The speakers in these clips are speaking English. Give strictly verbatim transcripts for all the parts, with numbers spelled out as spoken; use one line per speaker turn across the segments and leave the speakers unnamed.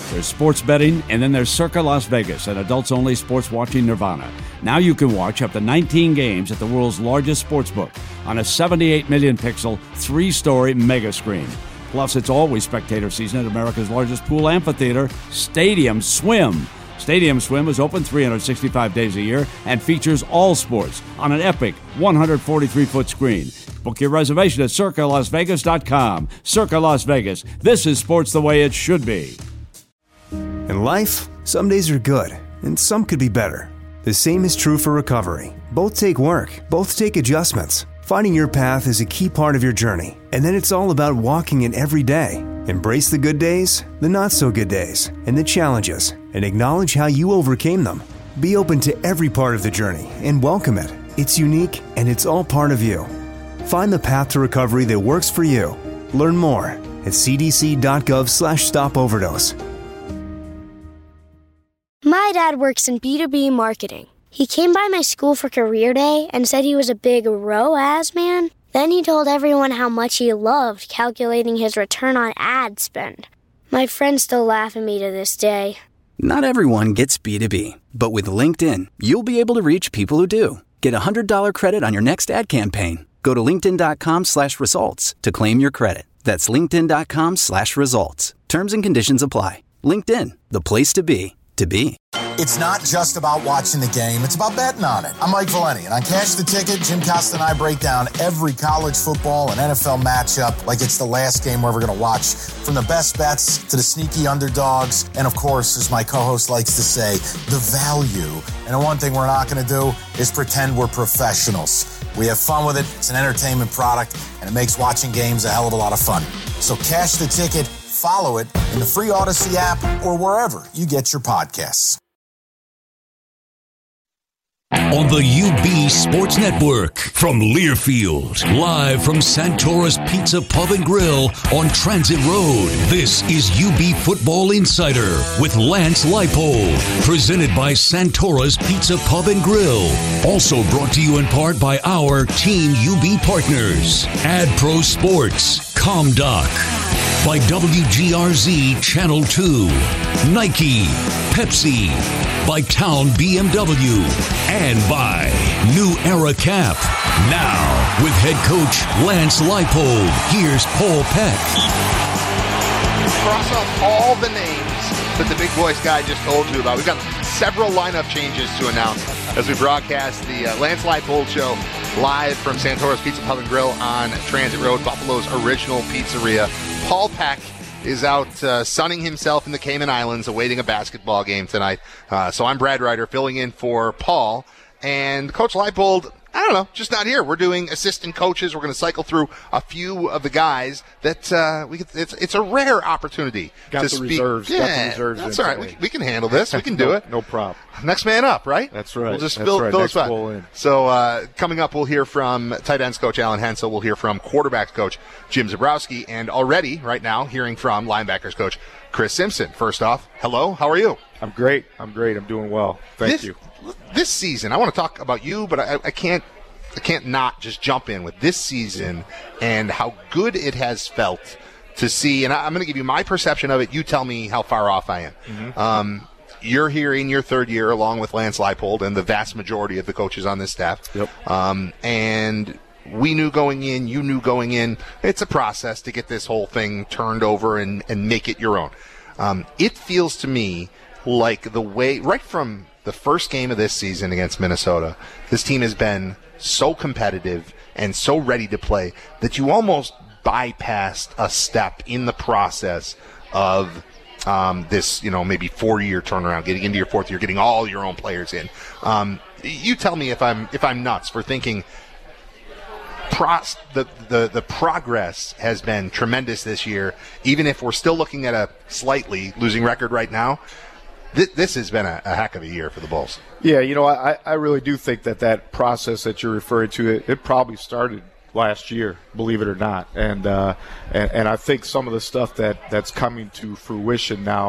There's sports betting, and then there's Circa Las Vegas, an adults-only sports watching nirvana. Now you can watch up to nineteen games at the world's largest sportsbook on a seventy-eight million pixel, three-story mega screen. Plus, it's always spectator season at America's largest pool amphitheater, Stadium Swim. Stadium Swim is open three hundred sixty-five days a year and features all sports on an epic one hundred forty-three foot screen. Book your reservation at circa las vegas dot com. Circa Las Vegas. This is sports the way it should be.
In life, some days are good, and some could be better. The same is true for recovery. Both take work. Both take adjustments. Finding your path is a key part of your journey, and then it's all about walking it every day. Embrace the good days, the not-so-good days, and the challenges, and acknowledge how you overcame them. Be open to every part of the journey and welcome it. It's unique, and it's all part of you. Find the path to recovery that works for you. Learn more at c d c dot gov slash stop overdose.
My dad works in B two B marketing. He came by my school for career day and said he was a big R O A S man. Then he told everyone how much he loved calculating his return on ad spend. My friends still laugh at me to this day.
Not everyone gets B two B, but with LinkedIn, you'll be able to reach people who do. Get a one hundred dollars credit on your next ad campaign. Go to linkedin.com slash results to claim your credit. That's linkedin.com slash results. Terms and conditions apply. LinkedIn, the place to be, to be.
It's not just about watching the game, it's about betting on it. I'm Mike Valeni, and on Cash the Ticket, Jim Costa and I break down every college football and N F L matchup like it's the last game we're ever going to watch. From the best bets to the sneaky underdogs, and of course, as my co-host likes to say, the value. And the one thing we're not going to do is pretend we're professionals. We have fun with it, it's an entertainment product, and it makes watching games a hell of a lot of fun. So Cash the Ticket, follow it in the free Odyssey app or wherever you get your podcasts.
On the U B Sports Network from Learfield, live from Santora's Pizza Pub and Grill on Transit Road. This is U B Football Insider with Lance Leipold, presented by Santora's Pizza Pub and Grill. Also brought to you in part by our Team U B partners, AdPro Sports, ComDoc, by W G R Z Channel two, Nike, Pepsi, by Town B M W, and by New Era Cap. Now, with head coach Lance Leipold, here's Paul Peck.
Cross off all the names that the big voice guy just told you about. We've got several lineup changes to announce as we broadcast the uh, Lance Leipold Show live from Santora's Pizza Pub and Grill on Transit Road, Buffalo's original pizzeria. Paul Peck is out uh, sunning himself in the Cayman Islands awaiting a basketball game tonight. Uh, so I'm Brad Ryder filling in for Paul. And Coach Leipold, I don't know, just not here. We're doing assistant coaches. We're going to cycle through a few of the guys that uh, we. Could, it's it's a rare opportunity
got
to
the
speak.
Reserves.
Yeah,
got the reserves
that's all right. We, we can handle this. We can do
no,
it.
No problem.
Next man up, right?
That's right.
We'll just
That's
fill,
right.
fill
Next
us
bowl in.
So uh, coming up, we'll hear from tight ends coach Alan Hensel. We'll hear from quarterbacks coach Jim Zabrowski, and already right now hearing from linebackers coach Chris Simpson. First off, hello. How are you?
I'm great. I'm great. I'm doing well. Thank
this,
you.
This season, I want to talk about you, but I, I can't. I can't not just jump in with this season and how good it has felt to see. And I, I'm going to give you my perception of it. You tell me how far off I am. Mm-hmm. Um, you're here in your third year along with Lance Leipold and the vast majority of the coaches on this staff.
Yep.
Um, and we knew going in, you knew going in, it's a process to get this whole thing turned over and, and make it your own. Um, it feels to me like the way, right from the first game of this season against Minnesota, this team has been so competitive and so ready to play that you almost bypassed a step in the process of um, this, you know, maybe four-year turnaround, getting into your fourth year, getting all your own players in. Um, you tell me if I'm if I'm nuts for thinking pros, the, the the progress has been tremendous this year, even if we're still looking at a slightly losing record right now. This, this has been a, a heck of a year for the Bulls.
Yeah, you know, I, I really do think that that process that you're referring to, it, it probably started last year, believe it or not. And, uh, and and I think some of the stuff that, that's coming to fruition now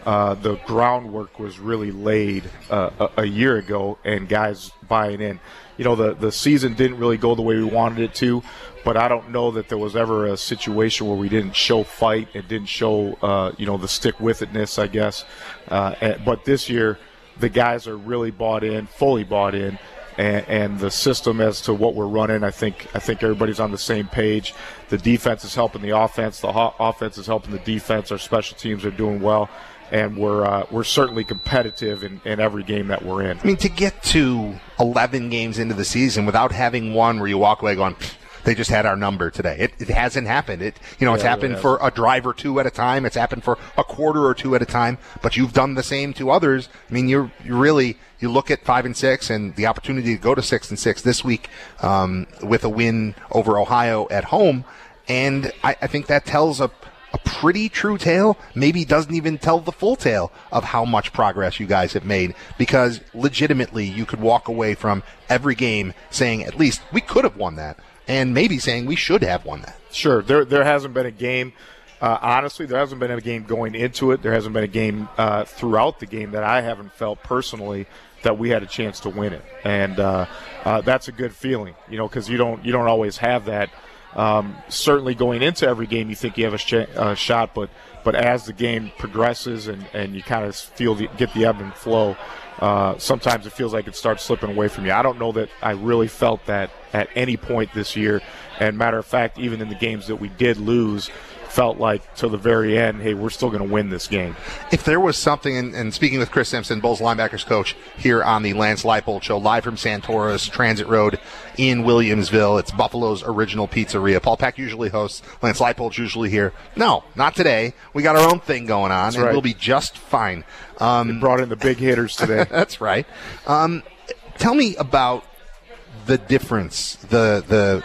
uh, the groundwork was really laid uh, a, a year ago, and guys buying in. You know, the, the season didn't really go the way we wanted it to, but I don't know that there was ever a situation where we didn't show fight and didn't show, uh, you know, the stick-with-itness, I guess. Uh, and, but this year, the guys are really bought in, fully bought in, and, and the system as to what we're running, I think I think everybody's on the same page. The defense is helping the offense. The ho- offense is helping the defense. Our special teams are doing well. And we're uh, we're certainly competitive in, in every game that we're in.
I mean, to get to eleven games into the season without having one where you walk away going, they just had our number today. It, it hasn't happened. It you know yeah, it's happened it for a drive or two at a time. It's happened for a quarter or two at a time. But you've done the same to others. I mean, you're you really you look at five and six and the opportunity to go to six and six this week um, with a win over Ohio at home, and I, I think that tells a. A pretty true tale, maybe doesn't even tell the full tale of how much progress you guys have made, because legitimately you could walk away from every game saying at least we could have won that, and maybe saying we should have won that.
Sure, there there hasn't been a game, uh, honestly, there hasn't been a game going into it. There hasn't been a game uh, throughout the game that I haven't felt personally that we had a chance to win it, and uh, uh, that's a good feeling, you know, because you don't you don't always have that. Um, certainly going into every game you think you have a sh- uh, shot, but but as the game progresses and, and you kind of feel the, get the ebb and flow, uh, sometimes it feels like it starts slipping away from you. I don't know that I really felt that at any point this year, and matter of fact, even in the games that we did lose, felt like to the very end, hey, we're still going to win this game.
If there was something, and, and speaking with Chris Simpson, Bulls linebackers coach here on the Lance Leipold Show, live from Santora's Transit Road in Williamsville. It's Buffalo's original pizzeria. Paul Peck usually hosts. Lance Leipold's usually here. No, not today. We got our own thing going on, that's and right. We'll be just fine.
Um, we brought in the big hitters today.
That's right. Um, tell me about the difference, the the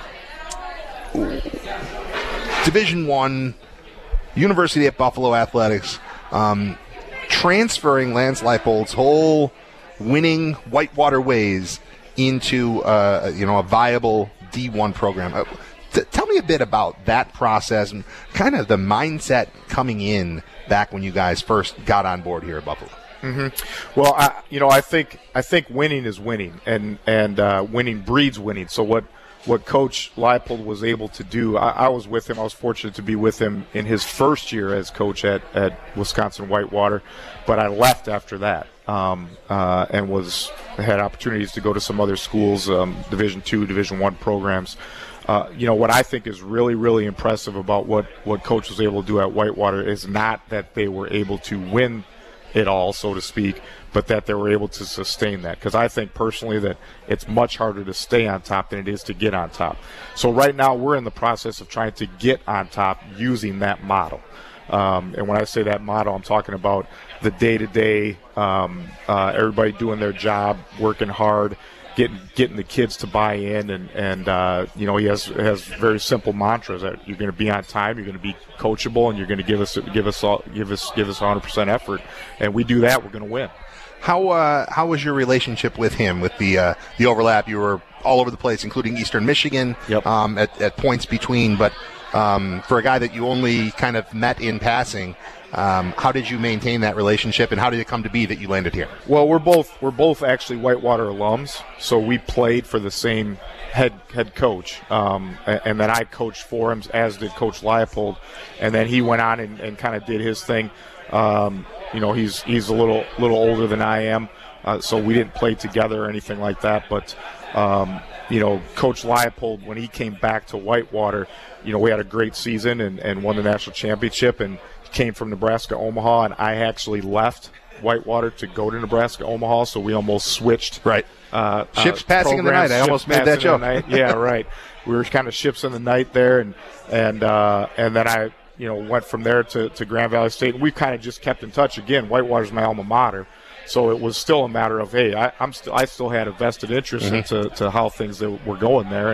Division One, University at Buffalo athletics, um, transferring Lance Leipold's whole winning Whitewater ways into uh, you know a viable D one program. Uh, t- tell me a bit about that process and kind of the mindset coming in back when you guys first got on board here at Buffalo.
Mm-hmm. Well, I, you know, I think I think winning is winning, and and uh, winning breeds winning. So what? What Coach Leipold was able to do, I, I was with him. I was fortunate to be with him in his first year as coach at, at Wisconsin Whitewater, but I left after that um, uh, and was had opportunities to go to some other schools, um, Division Two, Division One programs. Uh, you know, what I think is really, really impressive about what, what Coach was able to do at Whitewater is not that they were able to win it all, so to speak, but that they were able to sustain that. Because I think personally that it's much harder to stay on top than it is to get on top. So right now we're in the process of trying to get on top using that model. Um, and when I say that model, I'm talking about the day-to-day, um, uh, everybody doing their job, working hard, getting getting the kids to buy in, and and uh, you know he has has very simple mantras that you're going to be on time, you're going to be coachable, and you're going to give us give us all, give us give us one hundred percent effort, and we do that, we're going to win.
How uh, how was your relationship with him? With the uh, the overlap, you were all over the place, including Eastern Michigan,
yep.
um, at at points between. But um, for a guy that you only kind of met in passing, um, how did you maintain that relationship, and how did it come to be that you landed here?
Well, we're both we're both actually Whitewater alums, so we played for the same head head coach, um, and, and then I coached for him, as did Coach Leipold, and then he went on and, and kind of did his thing. Um, you know, he's he's a little little older than I am, uh, so we didn't play together or anything like that. But um, you know, Coach Leipold, when he came back to Whitewater, you know, we had a great season and, and won the national championship, and he came from Nebraska Omaha, and I actually left Whitewater to go to Nebraska Omaha, so we almost switched.
Right.
Uh,
ships
uh,
passing in the night. I almost made that joke.
Yeah, right. We were kind of ships in the night there, and and uh, and then I. You know, went from there to, to Grand Valley State, and we kind of just kept in touch. Again, Whitewater's my alma mater, so it was still a matter of, hey, I, I'm still I still had a vested interest mm-hmm. into to how things that were going there, and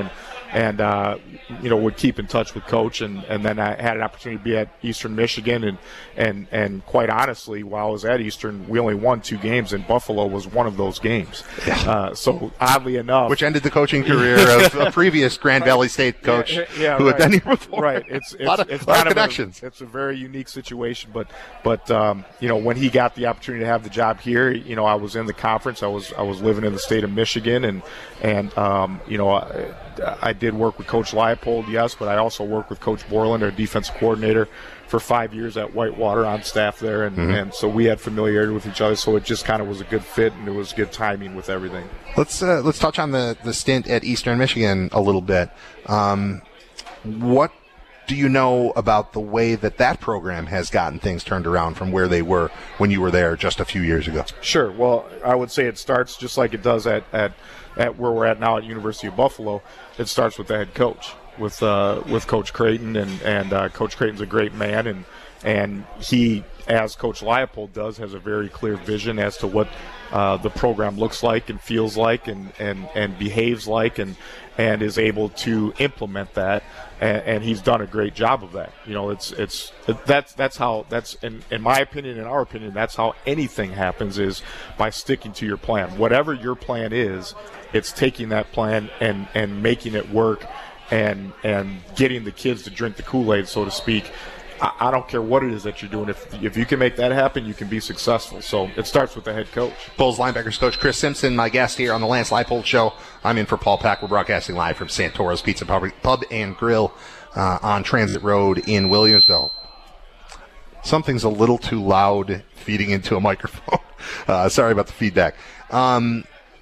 and uh, you know, would keep in touch with Coach. And, and then I had an opportunity to be at Eastern Michigan, and and and quite honestly, while I was at Eastern, we only won two games, and Buffalo was one of those games. Yeah. Uh, so oddly enough,
which ended the coaching career of a previous Grand Valley State coach
yeah, yeah,
who
right.
had been here before.
Right, it's, it's
a lot of,
it's
lot
kind
of connections.
A, it's a very unique situation, but but um, you know, when he got the opportunity to have the job here, you know, I was in the conference. I was I was living in the state of Michigan, and and um, you know, I, I did work with Coach Leipold, yes, but I also worked with Coach Borland, our defensive coordinator, for five years at Whitewater on staff there, and, mm-hmm. and so we had familiarity with each other. So it just kind of was a good fit, and it was good timing with everything.
Let's uh, let's touch on the the stint at Eastern Michigan a little bit. Um, what do you know about the way that that program has gotten things turned around from where they were when you were there just a few years ago?
Sure. Well, I would say it starts just like it does at, at, at where we're at now at University of Buffalo. It starts with the head coach, with uh, with Coach Creighton, and and uh, Coach Creighton's a great man, and and he, as Coach Leipold does, has a very clear vision as to what uh, the program looks like and feels like and, and, and behaves like, and and is able to implement that, and, and he's done a great job of that. You know, it's it's that's that's how that's in, in my opinion, in our opinion, that's how anything happens, is by sticking to your plan. Whatever your plan is, it's taking that plan and, and making it work, and and getting the kids to drink the Kool-Aid, so to speak. I, I don't care what it is that you're doing. If if you can make that happen, you can be successful. So it starts with the head coach.
Bulls linebackers coach Chris Simpson, my guest here on the Lance Leipold Show. I'm in for Paul Pack. We're broadcasting live from Santoro's Pizza Pub, Pub and Grill uh, on Transit Road in Williamsville. Something's a little too loud feeding into a microphone. uh, sorry about the feedback. Um,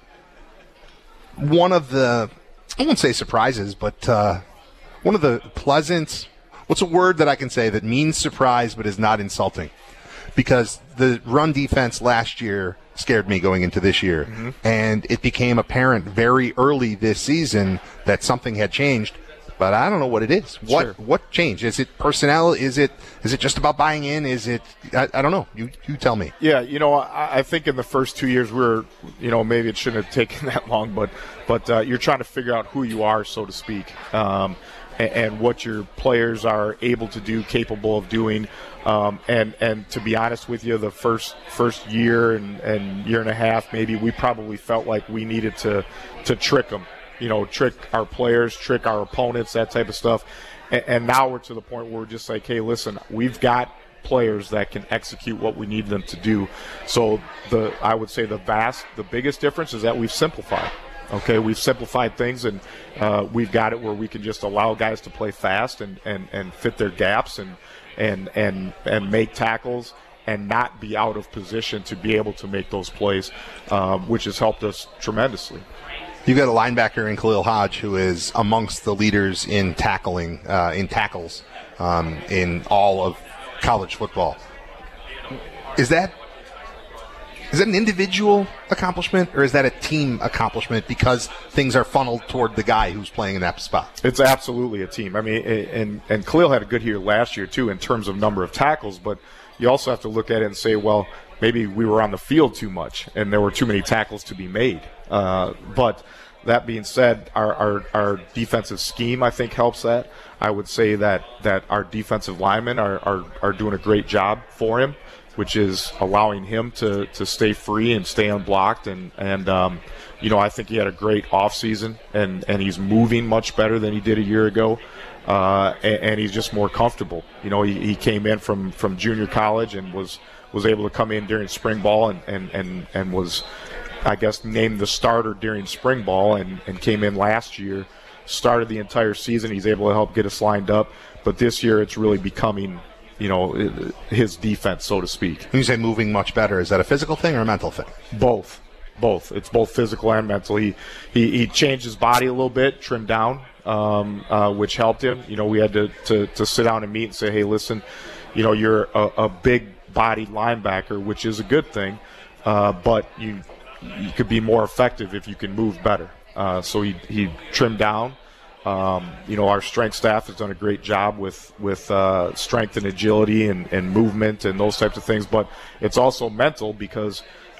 one of the, I won't say surprises, but uh, one of the pleasant, what's a word that I can say that means surprise but is not insulting? Because the run defense last year scared me going into this year, mm-hmm. and it became apparent very early this season that something had changed. But I don't know what it is. What
sure.
what changed? Is it personnel? Is it is it just about buying in? Is it? I, I don't know. You you tell me.
Yeah, you know, I, I think in the first two years we were, you know, maybe it shouldn't have taken that long, but but uh, you're trying to figure out who you are, so to speak, um, and, and what your players are able to do, capable of doing. Um, and and to be honest with you, the first first year and, and year and a half, maybe we probably felt like we needed to to trick them. You know, trick our players, trick our opponents, that type of stuff. And, and now we're to the point where we're just like, hey, listen, we've got players that can execute what we need them to do. So the I would say the vast, the biggest difference is that we've simplified. Okay, we've simplified things, and uh, we've got it where we can just allow guys to play fast and, and, and fit their gaps and and and and make tackles and not be out of position to be able to make those plays, um, which has helped us tremendously.
You've got a linebacker in Khalil Hodge who is amongst the leaders in tackling, uh, in tackles, um, in all of college football. Is that is that an individual accomplishment, or is that a team accomplishment because things are funneled toward the guy who's playing in that spot?
It's absolutely a team. I mean, and and Khalil had a good year last year too in terms of number of tackles, but you also have to look at it and say, well, maybe we were on the field too much and there were too many tackles to be made. Uh, but that being said, our, our, our defensive scheme, I think, helps that. I would say that, that our defensive linemen are, are, are doing a great job for him, which is allowing him to, to stay free and stay unblocked. And, and um, you know, I think he had a great offseason, and, and he's moving much better than he did a year ago. Uh, and, and he's just more comfortable. You know, he, he came in from, from junior college and was, was able to come in during spring ball and, and, and, and was, I guess, named the starter during spring ball, and, and came in last year, started the entire season. He's able to help get us lined up. But this year it's really becoming, you know, his defense, so to speak.
When you say moving much better, is that a physical thing or a mental thing?
Both. Both. It's both physical and mental. He, he, he changed his body a little bit, trimmed down, um, uh, which helped him. You know, we had to, to, to sit down and meet and say, hey, listen, you know, you're a, a big-bodied linebacker, which is a good thing, uh, but you – you could be more effective if you can move better. Uh, so he, he trimmed down. Um, you know, our strength staff has done a great job with, with uh, strength and agility and, and movement and those types of things. But it's also mental because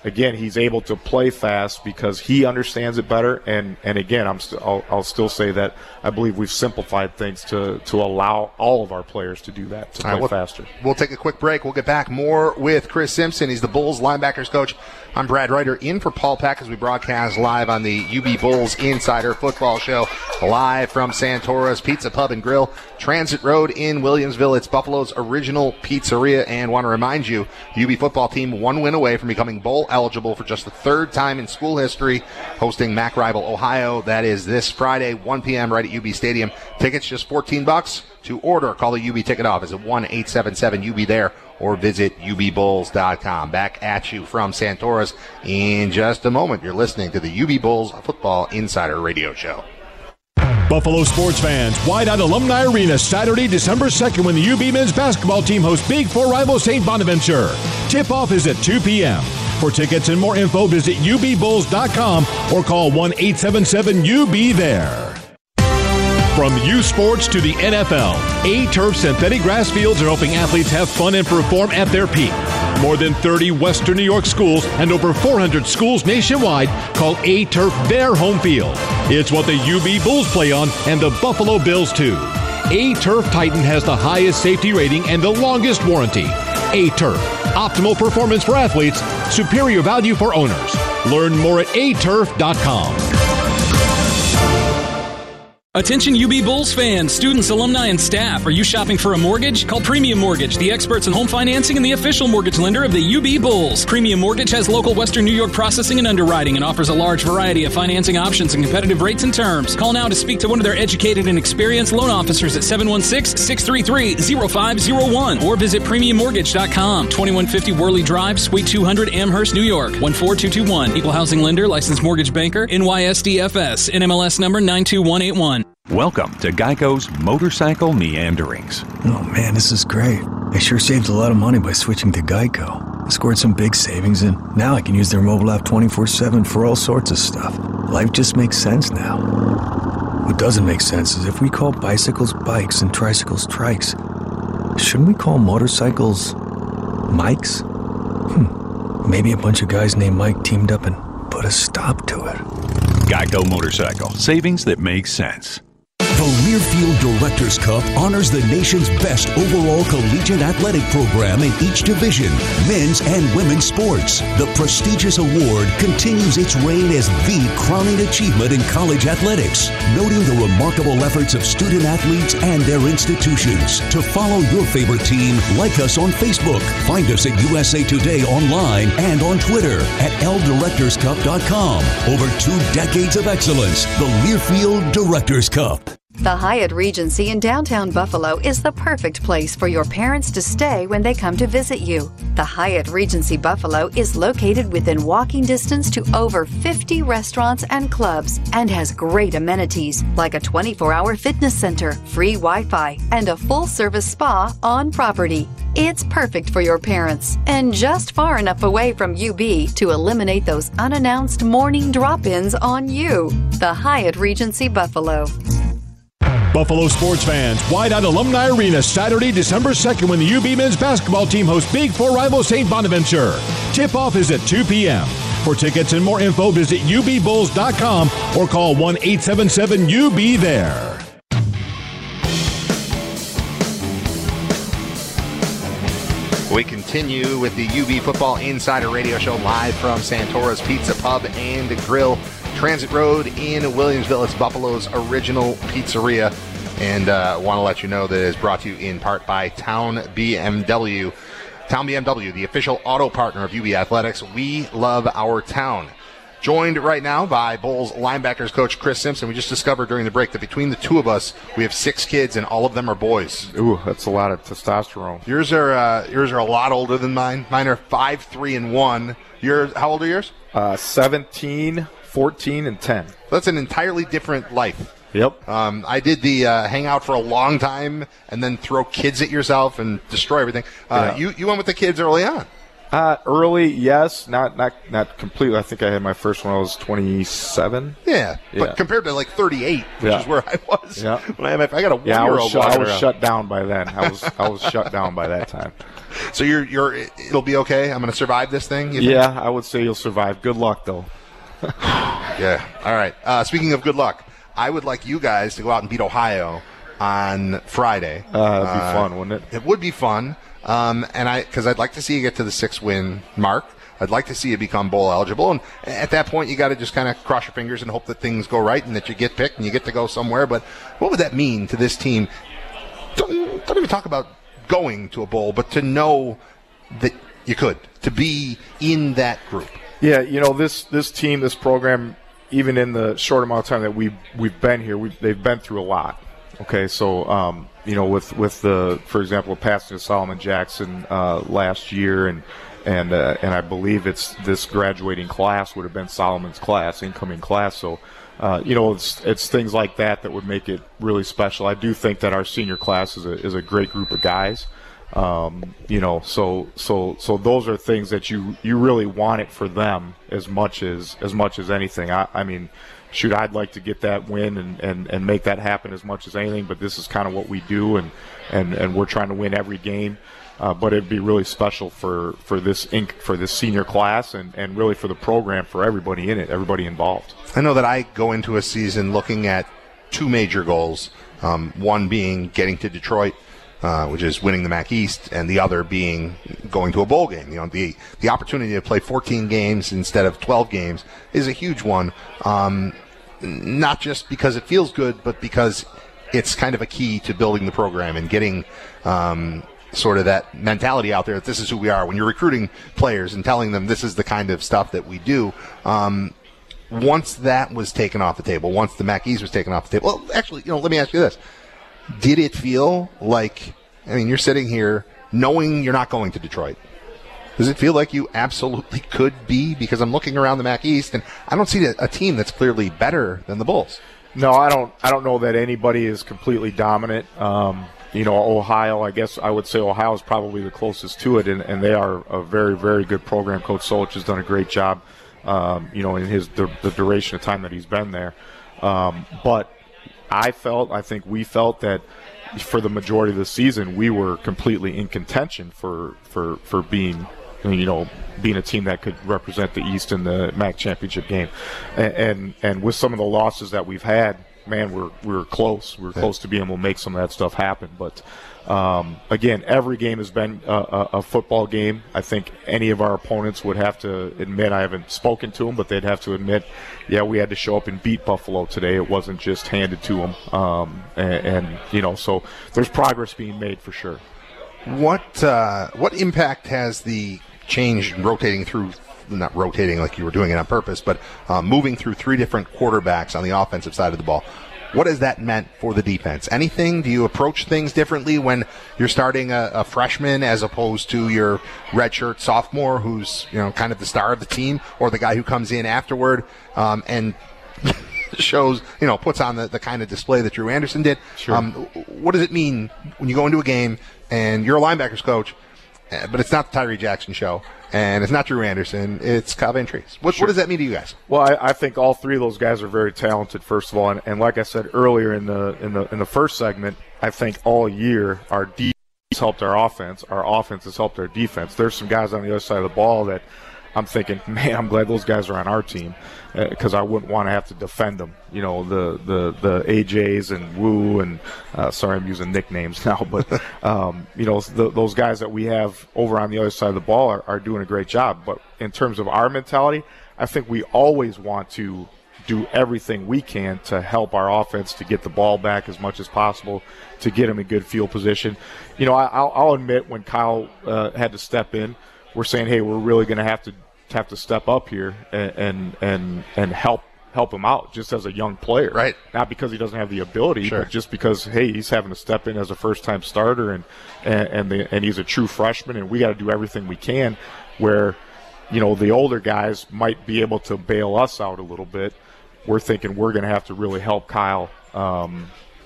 again, he's able to play fast because he understands it better. And, and again, I'm st- I'll, I'll still say that I believe we've simplified things to, to allow all of our players to do that, to play
right, we'll,
faster.
We'll take a quick break. We'll get back more with Chris Simpson. He's the Bulls linebackers coach. I'm Brad Ryder in for Paul Peck as we broadcast live on the U B Bulls Insider Football Show, live from Santora's Pizza Pub and Grill, Transit Road in Williamsville. It's Buffalo's original pizzeria, and want to remind you, the U B football team one win away from becoming bowl eligible for just the third time in school history, hosting M A C rival Ohio. That is this Friday, one p.m. right at U B Stadium. Tickets just fourteen bucks. To order, call the U B ticket office at one eight seven seven U B there or visit U B Bulls dot com. Back at you from Santora's in just a moment. You're listening to the U B Bulls Football Insider Radio Show.
Buffalo sports fans, Wide Out Alumni Arena, Saturday, December second, when the U B men's basketball team hosts Big Four rival Saint Bonaventure. Tip-off is at two p.m. For tickets and more info, visit U B Bulls dot com or call one eight seven seven U B there. From U Sports to the N F L, A-Turf synthetic grass fields are helping athletes have fun and perform at their peak. More than thirty Western New York schools and over four hundred schools nationwide call A-Turf their home field. It's what the U B Bulls play on and the Buffalo Bills too. A-Turf Titan has the highest safety rating and the longest warranty. A-Turf, optimal performance for athletes, superior value for owners. Learn more at A turf dot com.
Attention U B Bulls fans, students, alumni, and staff. Are you shopping for a mortgage? Call Premium Mortgage, the experts in home financing and the official mortgage lender of the U B Bulls. Premium Mortgage has local Western New York processing and underwriting and offers a large variety of financing options and competitive rates and terms. Call now to speak to one of their educated and experienced loan officers at seven one six, six three three, zero five zero one or visit premium mortgage dot com. twenty-one fifty Worley Drive, Suite two hundred, Amherst, New York, one four two two one. Equal housing lender, licensed mortgage banker, N Y S D F S, N M L S number nine two one eight one.
Welcome to Geico's Motorcycle Meanderings.
Oh man, this is great. I sure saved a lot of money by switching to Geico. I scored some big savings and now I can use their mobile app twenty-four seven for all sorts of stuff. Life just makes sense now. What doesn't make sense is if we call bicycles bikes and tricycles trikes, shouldn't we call motorcycles Mikes? Hmm. Maybe a bunch of guys named Mike teamed up and put a stop to it.
Geico Motorcycle. Savings that make sense.
The Learfield Directors Cup honors the nation's best overall collegiate athletic program in each division, men's and women's sports. The prestigious award continues its reign as the crowning achievement in college athletics, noting the remarkable efforts of student athletes and their institutions. To follow your favorite team, like us on Facebook. Find us at U S A Today online and on Twitter at L Directors Cup dot com. Over two decades of excellence, the Learfield Directors Cup.
The Hyatt Regency in downtown Buffalo is the perfect place for your parents to stay when they come to visit you. The Hyatt Regency Buffalo is located within walking distance to over fifty restaurants and clubs and has great amenities like a twenty-four hour fitness center, free Wi-Fi, and a full-service spa on property. It's perfect for your parents and just far enough away from U B to eliminate those unannounced morning drop-ins on you. The Hyatt Regency Buffalo.
Buffalo sports fans, Wide Out Alumni Arena, Saturday, December second, when the U B men's basketball team hosts Big Four rival Saint Bonaventure. Tip-off is at two p.m. For tickets and more info, visit U B Bulls dot com or call one eight seven seven U B there.
We continue with the U B Football Insider Radio Show live from Santora's Pizza Pub and Grill, Transit Road in Williamsville. It's Buffalo's original pizzeria, and I uh, want to let you know that it is brought to you in part by Town B M W. Town B M W, the official auto partner of U B Athletics. We love our town. Joined right now by Bulls linebackers coach Chris Simpson. We just discovered during the break that between the two of us, we have six kids, and all of them are boys.
Ooh, that's a lot of testosterone.
Yours are uh, yours are a lot older than mine. Mine are five, three, and one. Yours, how old are yours?
Uh, seventeen, fourteen, and ten.
That's an entirely different life.
Yep.
Um, I did the uh, hang out for a long time and then throw kids at yourself and destroy everything. Uh, yeah. You you went with the kids early on.
Uh, early, yes, not not not completely. I think I had my first one when I was twenty-seven.
Yeah,
yeah.
But compared to like thirty-eight, which
yeah.
is where I was.
Yeah.
When I, I got a
yeah, I was,
one-year-old
shut, I was
around.
shut down by then. I was I was shut down by that time.
So you're you're it'll be okay. I'm going to survive this thing. You
yeah,
think?
I would say you'll survive. Good luck, though.
Yeah. All right. Uh, speaking of good luck, I would like you guys to go out and beat Ohio on Friday.
Uh, it'd be uh, fun, wouldn't it?
It would be fun. Um, and I because I'd like to see you get to the six win mark. I'd like to see you become bowl eligible, and at that point, you got to just kind of cross your fingers and hope that things go right and that you get picked and you get to go somewhere. But what would that mean to this team? Don't, don't even talk about going to a bowl, but to know that you could, to be in that group.
Yeah, you know, this this team, this program, even in the short amount of time that we've we've been here, we've, they've been through a lot. Okay, so um, you know, with with the, for example, passing to Solomon Jackson uh, last year, and and uh, and I believe it's this graduating class would have been Solomon's class, incoming class. So, uh, you know, it's it's things like that that would make it really special. I do think that our senior class is a is a great group of guys. Um, you know, so so so those are things that you you really want it for them as much as as much as anything. I, I mean. Shoot, I'd like to get that win and, and, and make that happen as much as anything, but this is kind of what we do, and, and, and we're trying to win every game. Uh, but it'd be really special for, for this inc, for this senior class and, and really for the program, for everybody in it, everybody involved.
I know that I go into a season looking at two major goals, um, one being getting to Detroit, uh, which is winning the M A C East, and the other being going to a bowl game. You know, the the opportunity to play fourteen games instead of twelve games is a huge one. Um, not just because it feels good, but because it's kind of a key to building the program and getting um, sort of that mentality out there that this is who we are. When you're recruiting players and telling them this is the kind of stuff that we do, um, once that was taken off the table, once the M A C East was taken off the table, well, actually, you know, let me ask you this. Did it feel like, I mean, you're sitting here knowing you're not going to Detroit. Does it feel like you absolutely could be? Because I'm looking around the M A C East, and I don't see a, a team that's clearly better than the Bulls.
No, I don't. I don't know that anybody is completely dominant. Um, you know, Ohio. I guess I would say Ohio is probably the closest to it, and, and they are a very, very good program. Coach Solich has done a great job. Um, you know, in his the, the duration of time that he's been there. Um, but I felt, I think we felt that for the majority of the season, we were completely in contention for for for being. You know, being a team that could represent the East in the M A C championship game, and, and and with some of the losses that we've had, man, we're we're close. We're close to being able to make some of that stuff happen. But um, again, every game has been a, a, a football game. I think any of our opponents would have to admit, I haven't spoken to them, but they'd have to admit, yeah, we had to show up and beat Buffalo today. It wasn't just handed to them, um, and, and you know, so there's progress being made for sure.
What uh, what impact has the change rotating through, not rotating like you were doing it on purpose, but uh, moving through three different quarterbacks on the offensive side of the ball? What has that meant for the defense? Anything? Do you approach things differently when you're starting a, a freshman as opposed to your redshirt sophomore who's, you know, kind of the star of the team, or the guy who comes in afterward um, and shows, you know, puts on the, the kind of display that Drew Anderson did?
Sure.
Um, what does it mean when you go into a game and you're a linebackers coach, but it's not the Tyree Jackson show, and it's not Drew Anderson, it's Kyle Van Treese? What,
sure.
what does that mean to you guys?
Well, I, I think all three of those guys are very talented, first of all, and, and like I said earlier in the in the in the first segment, I think all year our defense helped our offense, our offense has helped our defense. There's some guys on the other side of the ball that I'm thinking, man, I'm glad those guys are on our team, because uh, I wouldn't want to have to defend them. You know, the the the A Js and Wu and uh, sorry, I'm using nicknames now, but um, you know, the, those guys that we have over on the other side of the ball are, are doing a great job. But in terms of our mentality, I think we always want to do everything we can to help our offense to get the ball back as much as possible, to get them in good field position. You know, I, I'll, I'll admit when Kyle uh, had to step in, we're saying, hey, we're really going to have to have to step up here and and and, and help help him out just as a young player,
right?
Not because he doesn't have the ability,
sure.
but just because, hey, he's having to step in as a first-time starter, and and and, the, and he's a true freshman, and we got to do everything we can. Where, you know, the older guys might be able to bail us out a little bit. We're thinking we're going to have to really help Kyle, um,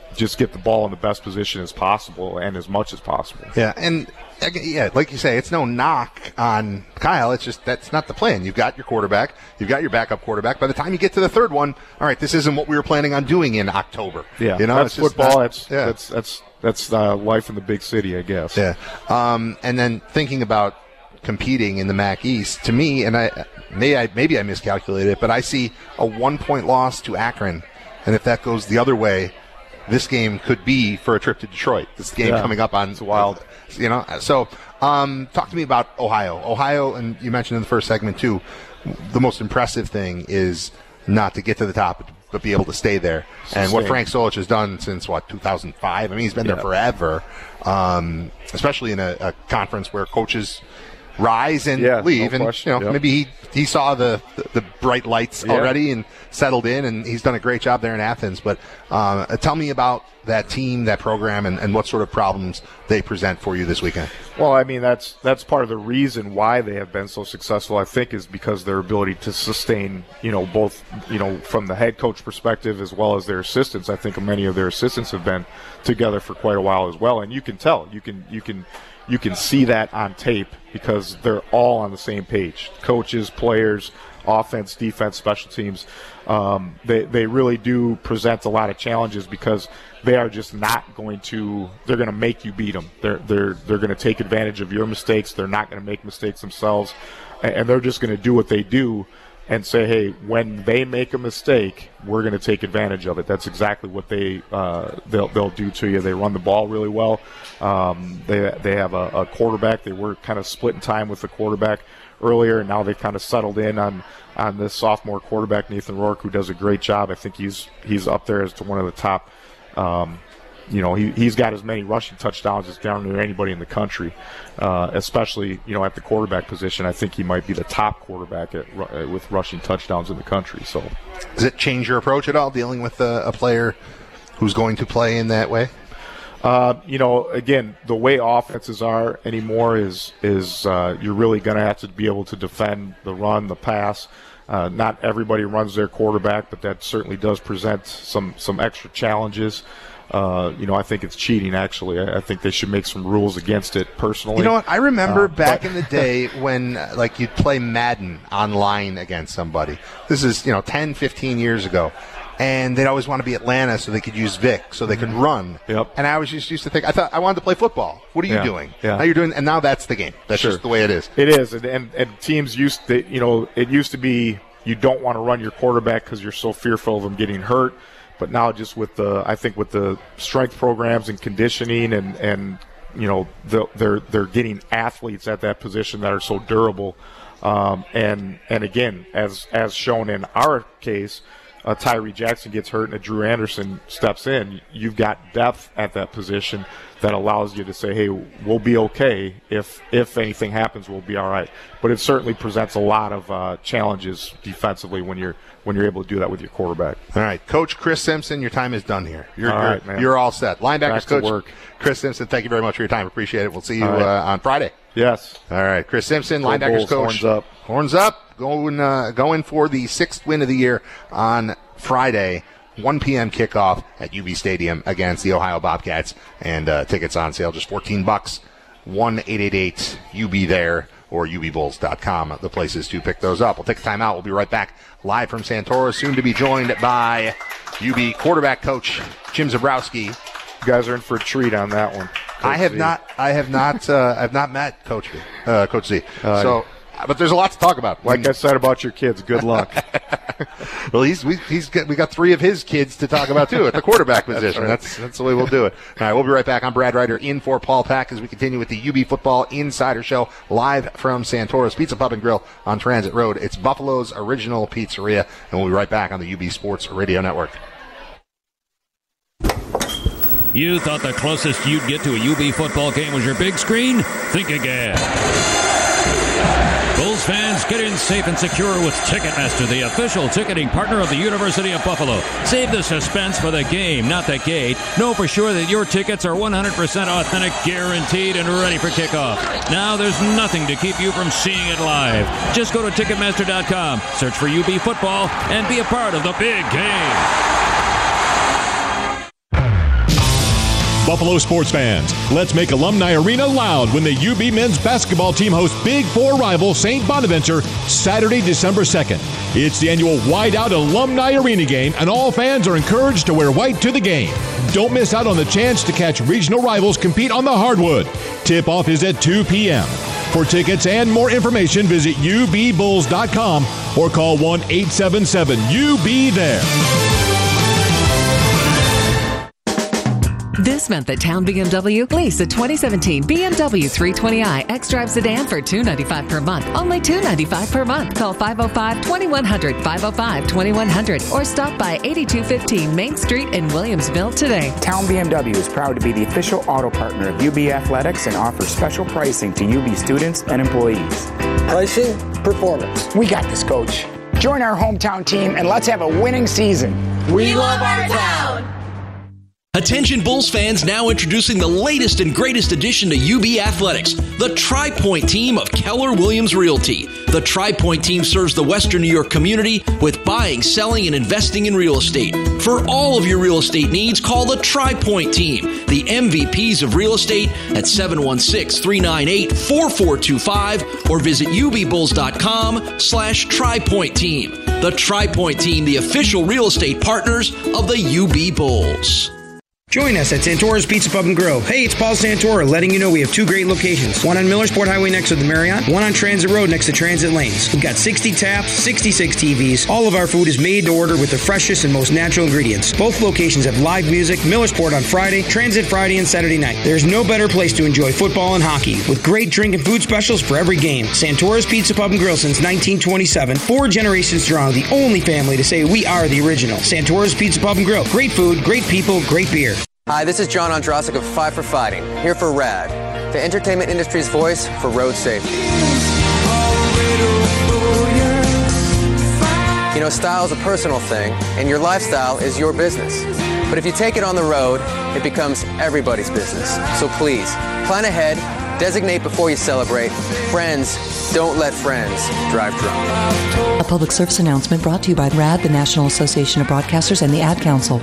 just get the ball in the best position as possible and as much as possible.
Yeah, and yeah, like you say, it's no knock on Kyle. It's just that's not the plan. You've got your quarterback. You've got your backup quarterback. By the time you get to the third one, all right, this isn't what we were planning on doing in October.
Yeah,
you know,
that's
it's
football.
Not,
that's,
yeah.
that's that's that's uh, life in the big city, I guess.
Yeah, um, and then thinking about competing in the M A C East, to me, and I maybe I maybe I miscalculated it, but I see a one-point loss to Akron, and if that goes the other way, this game could be for a trip to Detroit. This game
yeah.
coming up on
it's wild,
you know. So, um, talk to me about Ohio. Ohio, and you mentioned in the first segment too, the most impressive thing is not to get to the top, but be able to stay there. Sustain. And what Frank Solich has done since what two thousand five. I mean, he's been yeah. there forever, um, especially in a, a conference where coaches rise and
yeah,
leave,
no
and
question.
you know
yep.
maybe he he saw the the, the bright lights
yeah.
already and settled in, and he's done a great job there in Athens. But um, tell me about that team, that program, and, and what sort of problems they present for you this weekend.
Well, I mean that's that's part of the reason why they have been so successful. I think is because their ability to sustain, you know, both you know from the head coach perspective as well as their assistants. I think many of their assistants have been together for quite a while as well, and you can tell, you can you can. You can see that on tape because they're all on the same page. Coaches, players, offense, defense, special teams. Um, they, they really do present a lot of challenges because they are just not going to – they're going to make you beat them. They're, they're, they're going to take advantage of your mistakes. They're not going to make mistakes themselves. And they're just going to do what they do and say, hey, when they make a mistake, we're going to take advantage of it. That's exactly what they uh, they'll they'll do to you. They run the ball really well. Um, they they have a, a quarterback. They were kind of splitting time with the quarterback earlier, and now they've kind of settled in on on this sophomore quarterback, Nathan Rourke, who does a great job. I think he's he's up there as to one of the top. Um, You know, he, he's got as many rushing touchdowns as down to anybody in the country, uh, especially, you know, at the quarterback position. I think he might be the top quarterback at, uh, with rushing touchdowns in the country. So,
does it change your approach at all, dealing with a, a player who's going to play in that way?
Uh, you know, again, the way offenses are anymore is, is uh, you're really going to have to be able to defend the run, the pass. Uh, not everybody runs their quarterback, but that certainly does present some, some extra challenges. Uh, you know, I think it's cheating, actually. I, I think they should make some rules against it personally.
You know what? I remember
uh,
back
but,
in the day when, uh, like, you'd play Madden online against somebody. This is, you know, ten, fifteen years ago. And they'd always want to be Atlanta so they could use Vic, so they could run.
Yep.
And I was just used to think, I thought, I wanted to play football. What are you
yeah.
doing?
Yeah.
Now you're doing, and now that's the game. That's
sure.
just the way it is.
It is. And, and, and teams used to, you know, it used to be you don't want to run your quarterback because you're so fearful of them getting hurt. But now just with the, I think with the strength programs and conditioning and, and you know, they're they're getting athletes at that position that are so durable. Um, and and again, as as shown in our case, uh, Tyree Jackson gets hurt and a Drew Anderson steps in. You've got depth at that position that allows you to say, hey, we'll be okay. If if anything happens, we'll be all right. But it certainly presents a lot of uh, challenges defensively when you're when you're able to do that with your quarterback.
All right, Coach Chris Simpson, your time is done here. You're,
all
you're,
right, man.
You're all set. Linebackers
Back to
coach
work.
Chris Simpson, thank you very much for your time. Appreciate it. We'll see you
right.
uh, on Friday.
Yes.
All right, Chris Simpson,
Go
linebackers
Bulls,
coach.
Horns up.
Horns up. Going uh, going for the sixth win of the year on Friday. one p.m. kickoff at U B Stadium against the Ohio Bobcats, and uh, tickets on sale just fourteen bucks. one eight eight eight U B there or U B Bulls dot com. The places to pick those up. We'll take a time out. We'll be right back live from Santora, soon to be joined by U B quarterback coach Jim Zebrowski.
You guys are in for a treat on that one. Coach
I have
Z.
not. I have not. Uh, I've not met Coach V, uh, Coach Z.
Uh,
so, but there's a lot to talk about.
Like I said about your kids, good luck.
Well, he's we, he's got, we got three of his kids to talk about too at the quarterback position. that's, right. that's that's the way we'll do it. All right, we'll be right back. I'm Brad Ryder in for Paul Pack as we continue with the U B Football Insider Show live from Santora's Pizza Pub and Grill on Transit Road. It's Buffalo's original pizzeria, and we'll be right back on the U B Sports Radio Network.
You thought the closest you'd get to a U B football game was your big screen? Think again. Bulls fans, get in safe and secure with Ticketmaster, the official ticketing partner of the University of Buffalo. Save the suspense for the game, not the gate. Know for sure that your tickets are one hundred percent authentic, guaranteed, and ready for kickoff. Now there's nothing to keep you from seeing it live. Just go to Ticketmaster dot com, search for U B Football, and be a part of the big game.
Buffalo sports fans, let's make Alumni Arena loud when the U B men's basketball team hosts Big Four rival Saint Bonaventure Saturday, December second. It's the annual Whiteout Alumni Arena game, and all fans are encouraged to wear white to the game. Don't miss out on the chance to catch regional rivals compete on the hardwood. Tip-off is at two p.m. For tickets and more information, visit U B bulls dot com or call one eight seven seven U B there.
This month at Town B M W, lease a twenty seventeen B M W three twenty i X-Drive sedan for two hundred ninety-five dollars per month. Only two hundred ninety-five dollars per month. Call five oh five, two one zero zero, five oh five, two one zero zero or stop by eighty-two fifteen Main Street in Williamsville today.
Town B M W is proud to be the official auto partner of U B Athletics and offers special pricing to U B students and employees.
Pricing, performance.
We got this, Coach. Join our hometown team and let's have a winning season.
We love our town.
Attention Bulls fans, now introducing the latest and greatest addition to U B Athletics, the Tri-Point team of Keller Williams Realty. The Tri-Point team serves the Western New York community with buying, selling, and investing in real estate. For all of your real estate needs, call the Tri-Point team, the M V Ps of real estate, at seven one six, three nine eight, four four two five or visit U B bulls dot com slash Tri-Point team. The Tri-Point team, the official real estate partners of the U B Bulls.
Join us at Santora's Pizza Pub and Grill. Hey, it's Paul Santora letting you know we have two great locations. One on Millersport Highway next to the Marriott, one on Transit Road next to Transit Lanes. We've got sixty taps, sixty-six T Vs. All of our food is made to order with the freshest and most natural ingredients. Both locations have live music, Millersport on Friday, Transit Friday and Saturday night. There's no better place to enjoy football and hockey with great drink and food specials for every game. Santora's Pizza Pub and Grill since nineteen twenty-seven. Four generations strong, the only family to say we are the original. Santora's Pizza Pub and Grill. Great food, great people, great beer.
Hi, this is John Ondrasik of Five for Fighting, here for RAD, the entertainment industry's voice for road safety. You know, style is a personal thing, and your lifestyle is your business. But if you take it on the road, it becomes everybody's business. So please, plan ahead, designate before you celebrate. Friends, don't let friends drive drunk.
A public service announcement brought to you by RAD, the National Association of Broadcasters, and the Ad Council.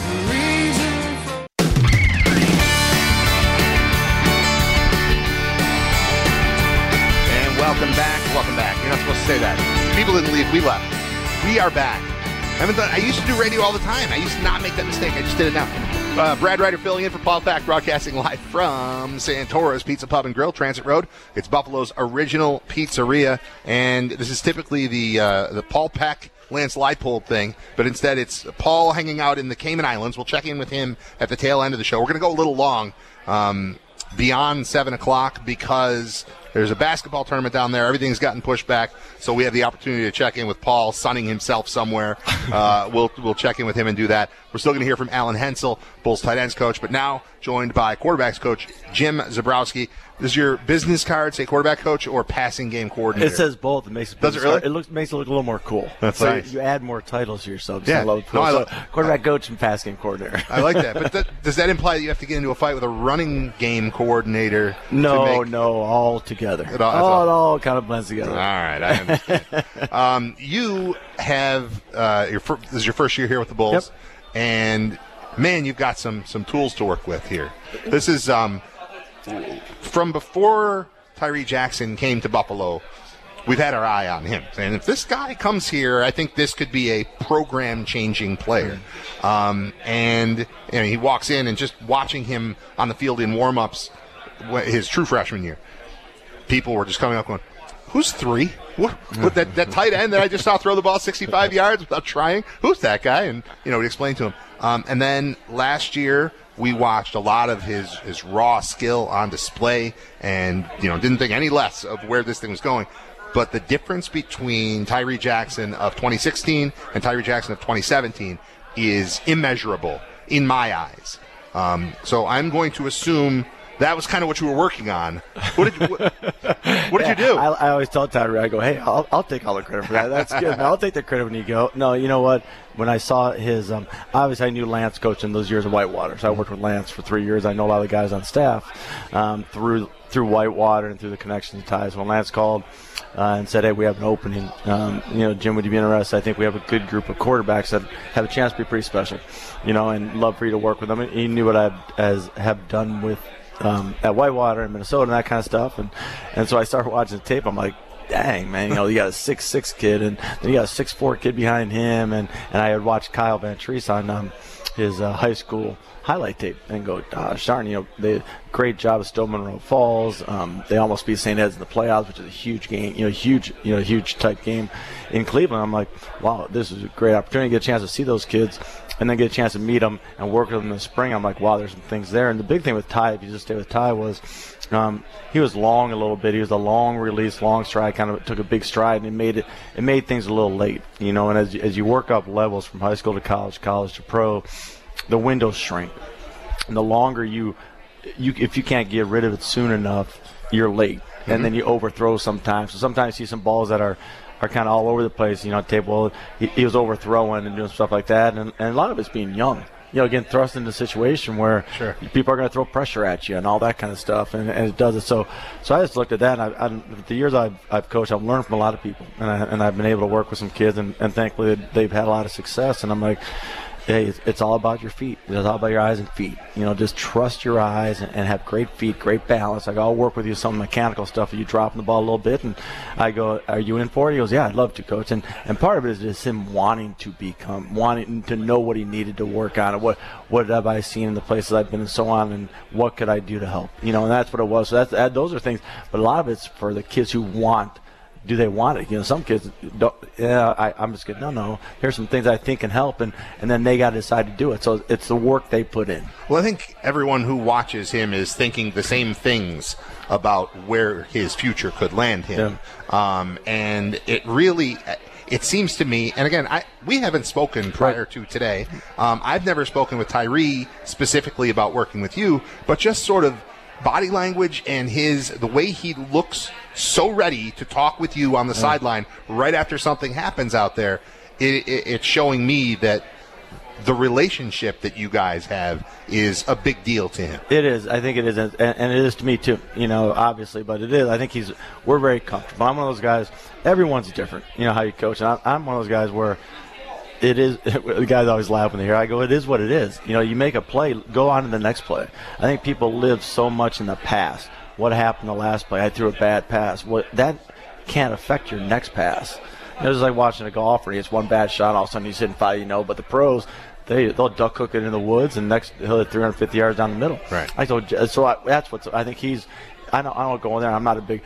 Welcome back. Welcome back. You're not supposed to say that. People didn't leave. We left. We are back. I haven't done. I used to do radio all the time. I used to not make that mistake. I just did it now. Uh, Brad Ryder filling in for Paul Pack, broadcasting live from Santora's Pizza Pub and Grill, Transit Road. It's Buffalo's original pizzeria, and this is typically the uh, the Paul Pack Lance Leipold thing, but instead it's Paul hanging out in the Cayman Islands. We'll check in with him at the tail end of the show. We're going to go a little long, um, beyond seven o'clock, because there's a basketball tournament down there. Everything's gotten pushed back, so we have the opportunity to check in with Paul, sunning himself somewhere. Uh, we'll we'll check in with him and do that. We're still going to hear from Alan Hensel, Bulls tight ends coach, but now joined by quarterbacks coach Jim Zabrowski. Does your business card say quarterback coach or passing game coordinator?
It says both. It makes it
Does it really?
It looks makes it look a little more cool.
That's
so
nice.
You, you add more titles to yourself.
Yeah.
So
No, I
so
lo-
quarterback coach and pass game coordinator.
I like that. But th- does that imply that you have to get into a fight with a running game coordinator?
No,
to make...
no, all together.
It all,
all,
all...
it all kind of blends together.
All right, I understand. um, you have uh, your fir- this is your first year here with the Bulls,
yep.
and man, you've got some some tools to work with here. This is um, from before Tyree Jackson came to Buffalo. We've had our eye on him, and if this guy comes here, I think this could be a program-changing player. Um, and you know, he walks in, and just watching him on the field in warm-ups, his true freshman year, people were just coming up going, "Who's three? What, what that that tight end that I just saw throw the ball sixty-five yards without trying? Who's that guy?" And you know, we explained to him. Um, and then last year, we watched a lot of his, his raw skill on display, and you know, didn't think any less of where this thing was going. But the difference between Tyree Jackson of twenty sixteen and Tyree Jackson of twenty seventeen is immeasurable in my eyes. Um, so I'm going to assume that was kind of what you were working on. What did you, what, what did
yeah,
you do?
I, I always tell Tyree, I go, hey, I'll, I'll take all the credit for that. That's good. I'll take the credit when you go. No, you know what? When I saw his, um, obviously I knew Lance coaching those years of Whitewater. So I worked with Lance for three years. I know a lot of the guys on staff um, through through Whitewater and through the connections and ties. When Lance called, uh, and said, hey, we have an opening. Um, you know, Jim, would you be interested? I think we have a good group of quarterbacks that have a chance to be pretty special, you know, and love for you to work with them. And he knew what I as have done with um, at Whitewater in Minnesota and that kind of stuff. And, and so I started watching the tape. I'm like, dang, man, you know, you got a six six kid, and then you got a six four kid behind him. And, and I had watched Kyle Van Treese on um, his uh, high school highlight tape and go, gosh darn, you know, they great job at Stowe Monroe Falls. Um, they almost beat Saint Ed's in the playoffs, which is a huge game, you know, huge, you know, huge type game in Cleveland. I'm like, wow, this is a great opportunity to get a chance to see those kids and then get a chance to meet them and work with them in the spring. I'm like, wow, there's some things there. And the big thing with Ty, if you just stay with Ty, was um, he was long a little bit. He was a long release, long stride, kind of took a big stride, and it made it it made things a little late, you know. And as as you work up levels from high school to college, college to pro, the windows shrink. And the longer you, you if you can't get rid of it soon enough, you're late. Mm-hmm. And then you overthrow sometimes. So sometimes you see some balls that are, are kind of all over the place. You know, table, he, he was overthrowing and doing stuff like that. And, and a lot of it's being young. You know, again, thrust into a situation where sure. people are going to throw pressure at you and all that kind of stuff, and, and it does it. So, so I just looked at that. And I, I, the years I've, I've coached, I've learned from a lot of people, and, I, and I've been able to work with some kids, and, and thankfully they've had a lot of success. And I'm like, hey, it's, it's all about your feet. It's all about your eyes and feet. You know, just trust your eyes and, and have great feet, great balance. Like, I'll work with you some mechanical stuff. You dropping the ball a little bit, and I go, are you in for it? He goes, yeah, I'd love to, Coach. And and part of it is just him wanting to become, wanting to know what he needed to work on, and what what have I seen in the places I've been and so on, and what could I do to help? You know, and that's what it was. So that's that, those are things. But a lot of it's for the kids who want. Do they want it? You know, some kids don't. Yeah, I, I'm just kidding. No, no. Here's some things I think can help, and, and then they got to decide to do it. So it's the work they put in.
Well, I think everyone who watches him is thinking the same things about where his future could land him. Yeah. Um, and it really, it seems to me, and again, I we haven't spoken prior to today. Um, I've never spoken with Tyree specifically about working with you, but just sort of body language and his the way he looks so ready to talk with you on the yeah. sideline right after something happens out there. It, it, it's showing me that the relationship that you guys have is a big deal to him.
It is. I think it is, and, and it is to me too. You know, obviously, but it is. I think he's. We're very comfortable. I'm one of those guys. Everyone's different. You know how you coach, and I'm, I'm one of those guys where. It is. The guys always laugh when they hear. I go, it is what it is. You know, you make a play, go on to the next play. I think people live so much in the past. What happened the last play? I threw a bad pass. What that can't affect your next pass. You know, it's like watching a golfer. He hits one bad shot, all of a sudden he's hitting five. You know, but the pros, they they'll duck hook it in the woods, and next he'll hit three hundred fifty yards down the middle.
Right.
I told you, so I, that's what I think he's. I don't. I don't go in there. I'm not a big.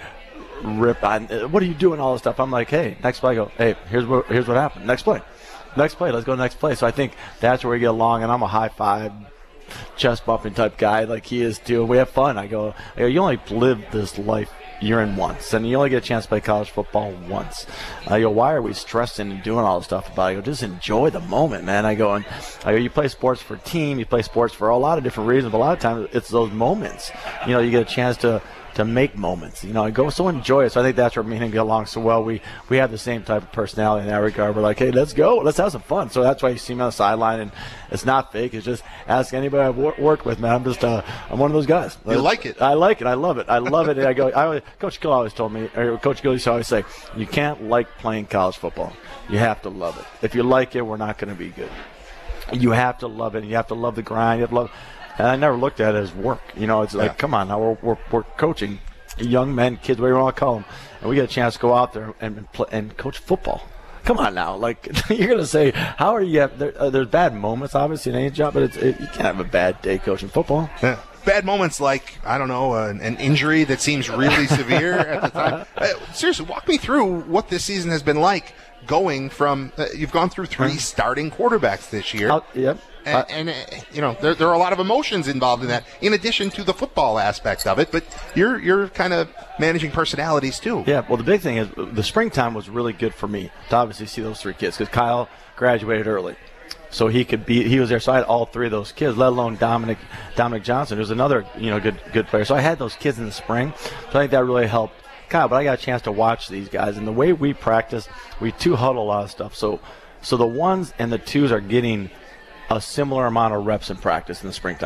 Rip on. What are you doing? All this stuff. I'm like, hey, next play. I go, hey, here's what here's what happened. Next play. Next play, let's go to the next play. So I think that's where we get along, and I'm a high five, chest bumping type guy like he is too. We have fun. I go, I go, you only live this life you're in once, and you only get a chance to play college football once. I go, why are we stressing and doing all this stuff about it? I go, just enjoy the moment, man. I go, and I go, you play sports for a team, you play sports for a lot of different reasons, but a lot of times it's those moments. You know, you get a chance to to make moments, you know, and go so enjoy it. So I think that's where me and him get along so well. We we have the same type of personality in that regard. We're like, hey, let's go, let's have some fun. So that's why you see me on the sideline, and it's not fake. It's just ask anybody I've wor- worked with, man. I'm just uh, I'm one of those guys.
You like it?
I like it. I love it. I love it. And I go. I always, Coach Gill always told me, or Coach Gill used to always say, you can't like playing college football. You have to love it. If you like it, we're not going to be good. You have to love it. You have to love the grind. You have to love. And I never looked at it as work. You know, it's like, yeah. come on, now we're we're, we're coaching young men, kids, whatever you want to call them, and we get a chance to go out there and and, play, and coach football. Come on now, like you're gonna say, how are you? There, uh, there's bad moments, obviously, in any job, but it's, it, you can't have a bad day coaching football.
Yeah. Bad moments like, I don't know, uh, an injury that seems really severe at the time. Uh, seriously, walk me through what this season has been like. Going from, uh, you've gone through three starting quarterbacks this year.
I'll, yep.
And, uh, and uh, you know, there, there are a lot of emotions involved in that, in addition to the football aspect of it. But you're you're kind of managing personalities too.
Yeah. Well, the big thing is the springtime was really good for me to obviously see those three kids, because Kyle graduated early, so he could be he was there. So I had all three of those kids, let alone Dominic Dominic Johnson, who's another you know good good player. So I had those kids in the spring. So I think that really helped Kyle. But I got a chance to watch these guys, and the way we practice, we two huddle a lot of stuff. So so the ones and the twos are getting a similar amount of reps in practice in the springtime.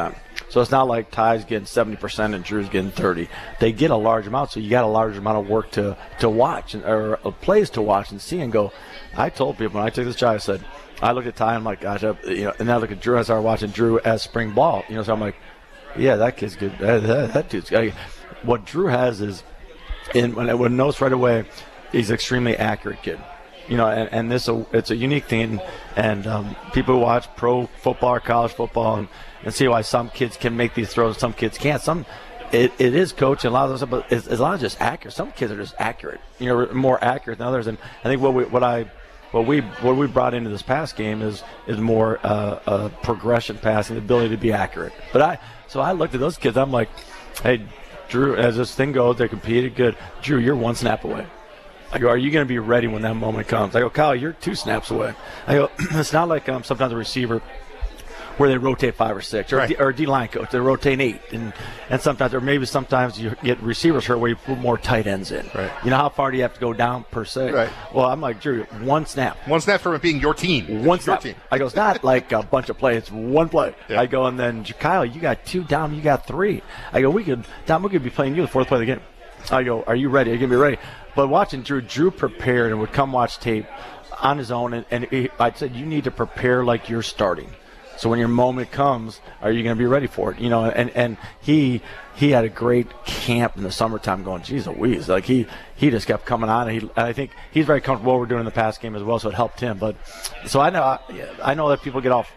So it's not like Ty's getting seventy percent and Drew's getting thirty. They get a large amount, so you got a large amount of work to, to watch and, or uh, plays to watch and see and go. I told people when I took this job, I said, I looked at Ty, I'm like, gosh, I, you know, and then I look at Drew, I started watching Drew as spring ball. You know, so I'm like, yeah, that kid's good. That, that, that dude's good. What Drew has is, in, when I would notice right away, he's an extremely accurate kid. You know, and, and this a, it's a unique thing, and um, people who watch pro football or college football and, and see why some kids can make these throws, some kids can't. Some it, it is coach and a lot of those, but it's, it's a lot of just accurate. Some kids are just accurate, you know, more accurate than others. And I think what we what I what we what we brought into this pass game is is more uh, uh, progression passing, the ability to be accurate. But I so I looked at those kids, I'm like, hey, Drew, as this thing goes, they competed good. Drew, you're one snap away. I go, are you going to be ready when that moment comes? I go, Kyle, you're two snaps away. I go, it's not like um, sometimes a receiver where they rotate five or six, or,
right.
D, or a D-line coach, they rotate eight. And, and sometimes, or maybe sometimes you get receivers hurt where you put more tight ends in.
Right.
You know how far do you have to go down per se?
Right.
Well, I'm like, Drew, one snap.
One snap from it being your team.
One
your
snap.
Team.
I go, it's not like a bunch of plays. It's one play.
Yeah.
I go, and then, Kyle, you got two down, you got three. I go, we could, Tom, we could be playing you the fourth play of the game. I go, are you ready? Are you going to be ready? But watching Drew, Drew prepared and would come watch tape on his own. And, and he, I said, you need to prepare like you're starting. So when your moment comes, are you going to be ready for it? You know, and, and he he had a great camp in the summertime going, geez Louise. Like he, he just kept coming on. And, he, and I think he's very comfortable what we're doing in the pass game as well, so it helped him. But so I know I know that people get off,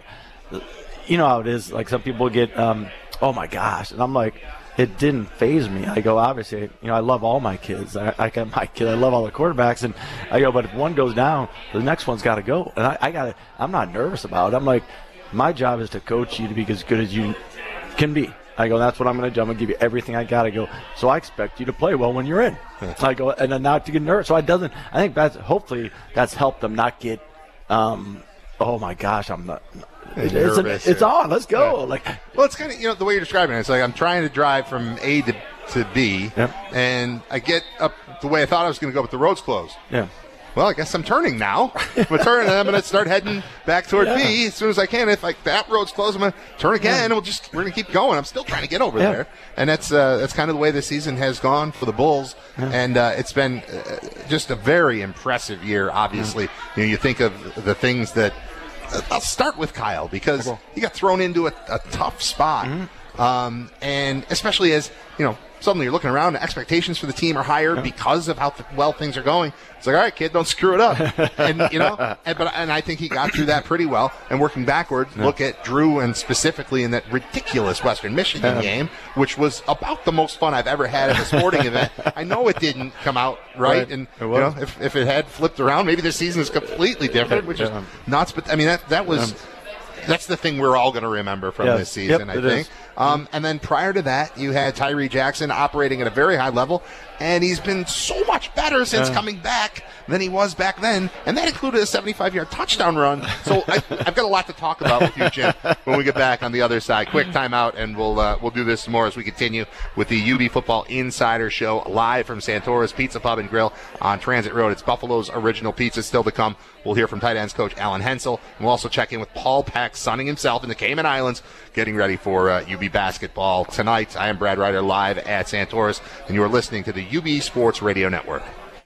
you know how it is. Like some people get, um, oh, my gosh. And I'm like, it didn't faze me. I go, obviously, you know, I love all my kids. I, I got my kid. I love all the quarterbacks. And I go, but if one goes down, the next one's got to go. And I, I got to, I'm not nervous about it. I'm like, my job is to coach you to be as good as you can be. I go, that's what I'm going to do. I'm going to give you everything I got to go. So I expect you to play well when you're in. I go, and then not to get nervous. So I doesn't, I think that's, hopefully that's helped them not get, um, oh my gosh, I'm not. It's, it's, it's on. Let's go. Yeah. Like,
well, it's kind of, you know, the way you're describing it. It's like I'm trying to drive from A to, to B,
yep.
and I get up the way I thought I was going to go, but the road's closed.
Yeah.
Well, I guess I'm turning now. I'm going to turn, and I'm going to start heading back toward
yeah.
B as soon as I can. If like that road's closed, I'm going to turn again, yeah. and we'll just we're going to keep going. I'm still trying to get over
yeah.
there, and that's uh, that's kind of the way the season has gone for the Bulls,
yeah.
and uh, it's been uh, just a very impressive year. Obviously, yeah. you know, you think of the things that. Uh, I'll start with Kyle because okay. he got thrown into a, a tough spot, mm-hmm. um, and especially as you know. Suddenly you're looking around, the expectations for the team are higher yeah. because of how th- well things are going. It's like, all right, kid, don't screw it up. And, you know, and, but, and I think he got through that pretty well. And working backwards, yeah. look at Drew and specifically in that ridiculous Western Michigan yeah. game, which was about the most fun I've ever had at a sporting event. I know it didn't come out right. right. And, you know, if, if it had flipped around, maybe the season is completely different, which yeah. is nuts. But, I mean, that, that was... Yeah. That's the thing we're all going to remember from
yes.
this season,
yep,
I think. Um, and then prior to that, you had Tyree Jackson operating at a very high level, and he's been so much better since uh. coming back than he was back then, and that included a seventy-five-yard touchdown run. So I, I've got a lot to talk about with you, Jim, when we get back on the other side. Quick timeout, and we'll uh, we'll do this some more as we continue with the U B Football Insider Show live from Santora's Pizza Pub and Grill on Transit Road. It's Buffalo's original pizza still to come. We'll hear from tight ends coach Alan Hensel, and we'll also check in with Paul Peck, sunning himself in the Cayman Islands, getting ready for uh, U B basketball tonight. I am Brad Ryder live at Santora's, and you are listening to the U B Sports Radio Network.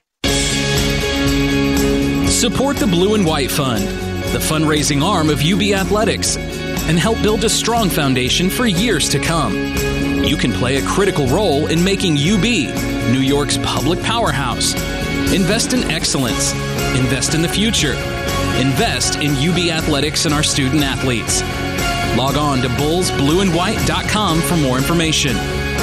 Support the Blue and White Fund, the fundraising arm of U B Athletics, and help build a strong foundation for years to come. You can play a critical role in making U B New York's public powerhouse. Invest in excellence. Invest in the future. Invest in U B Athletics and our student athletes. Log on to bulls blue and white dot com for more information.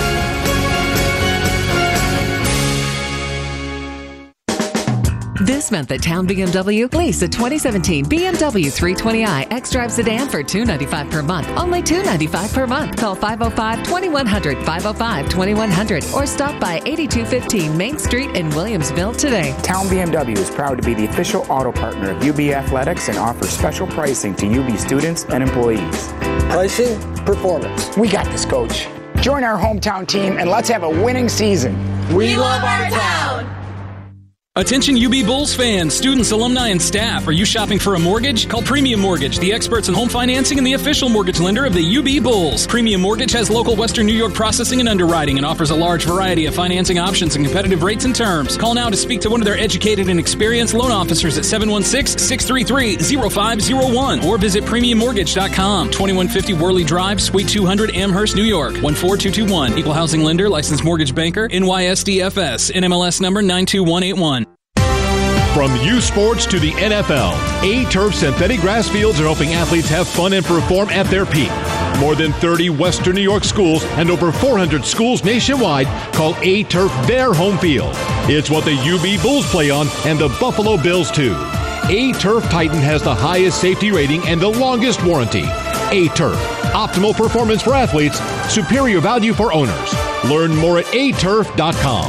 This month at Town B M W, lease a twenty seventeen B M W three twenty i X-Drive sedan for two hundred ninety-five dollars per month. Only two hundred ninety-five dollars per month. Call five oh five, twenty-one hundred, five oh five, twenty-one hundred, or stop by eighty-two fifteen Main Street in Williamsville today.
Town B M W is proud to be the official auto partner of U B Athletics and offers special pricing to U B students and employees.
Pricing, performance.
We got this, Coach. Join our hometown team and let's have a winning season.
We love our town.
Attention U B Bulls fans, students, alumni, and staff. Are you shopping for a mortgage? Call Premium Mortgage, the experts in home financing and the official mortgage lender of the U B Bulls. Premium Mortgage has local Western New York processing and underwriting and offers a large variety of financing options and competitive rates and terms. Call now to speak to one of their educated and experienced loan officers at seven one six, six three three, zero five zero one or visit premium mortgage dot com. twenty-one fifty Worley Drive, Suite two hundred, Amherst, New York. one four two two one. Equal housing lender, licensed mortgage banker, N Y S D F S, N M L S number nine two one eight one.
From U Sports to the N F L, A-Turf synthetic grass fields are helping athletes have fun and perform at their peak. More than thirty Western New York schools and over four hundred schools nationwide call A-Turf their home field. It's what the U B Bulls play on and the Buffalo Bills too. A-Turf Titan has the highest safety rating and the longest warranty. A-Turf, optimal performance for athletes, superior value for owners. Learn more at a turf dot com.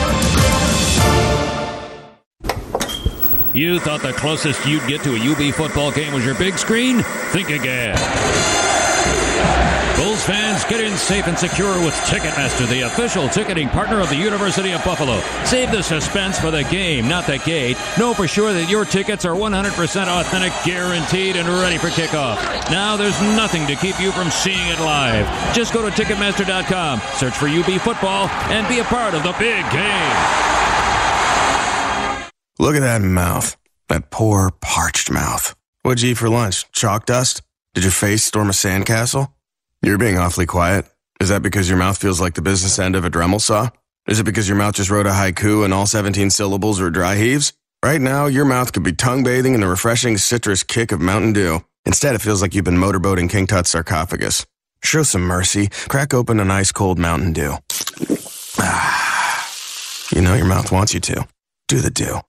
You thought the closest you'd get to a U B football game was your big screen? Think again. Bulls fans, get in safe and secure with Ticketmaster, the official ticketing partner of the University of Buffalo. Save the suspense for the game, not the gate. Know for sure that your tickets are one hundred percent authentic, guaranteed, and ready for kickoff. Now there's nothing to keep you from seeing it live. Just go to Ticketmaster dot com, search for U B football, and be a part of the big game.
Look at that mouth. That poor, parched mouth. What'd you eat for lunch? Chalk dust? Did your face storm a sandcastle? You're being awfully quiet. Is that because your mouth feels like the business end of a Dremel saw? Is it because your mouth just wrote a haiku and all seventeen syllables are dry heaves? Right now, your mouth could be tongue bathing in the refreshing citrus kick of Mountain Dew. Instead, it feels like you've been motorboating King Tut's sarcophagus. Show some mercy. Crack open an ice-cold Mountain Dew. Ah. You know your mouth wants you to. Do the do.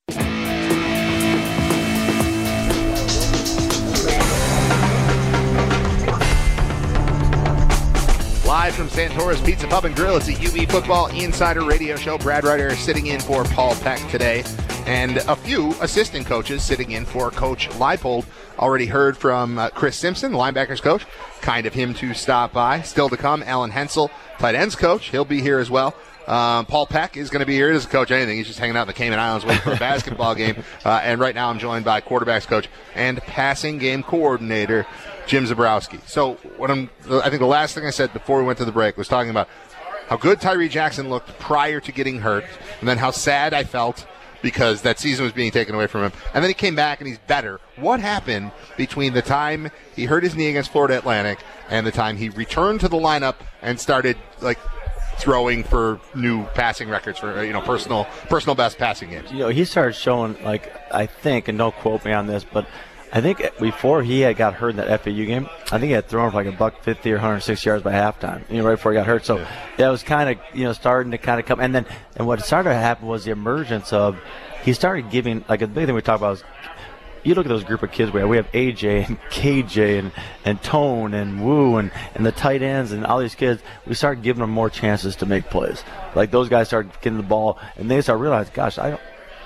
Live from Santora's Pizza Pub and Grill, it's a U B Football Insider Radio Show. Brad Ryder sitting in for Paul Peck today, and a few assistant coaches sitting in for Coach Leipold. Already heard from uh, Chris Simpson, linebackers coach. Kind of him to stop by. Still to come, Alan Hensel, tight ends coach. He'll be here as well. Um, Paul Peck is going to be here. He doesn't coach anything. He's just hanging out in the Cayman Islands waiting for a basketball game. Uh, and right now I'm joined by quarterbacks coach and passing game coordinator Jim Zebrowski. So what I'm, I think the last thing I said before we went to the break was talking about how good Tyree Jackson looked prior to getting hurt, and then how sad I felt because that season was being taken away from him. And then he came back and he's better. What happened between the time he hurt his knee against Florida Atlantic and the time he returned to the lineup and started like throwing for new passing records for, you know, personal personal best passing games?
You know, he started showing, like, I think, and don't quote me on this, but I think before he had got hurt in that F A U game, I think he had thrown for like a buck fifty or one hundred six yards by halftime, you know, right before he got hurt. So yeah. that was kind of, you know, starting to kind of come. And then, and what started to happen was the emergence of, he started giving, like, a big thing we talk about is, you look at those group of kids we have. We have A J and K J and, and Tone and Woo and, and the tight ends and all these kids. We started giving them more chances to make plays. Like, those guys started getting the ball, and they started realizing, gosh, I don't,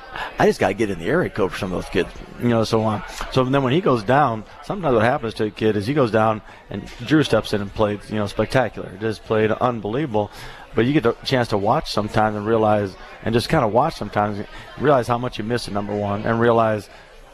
I just got to get in the area code for some of those kids, you know, so on. So then when he goes down, sometimes what happens to a kid is he goes down and Drew steps in and played, you know, spectacular. Just played unbelievable. But you get the chance to watch sometimes and realize, and just kind of watch sometimes, realize how much you miss at number one, and realize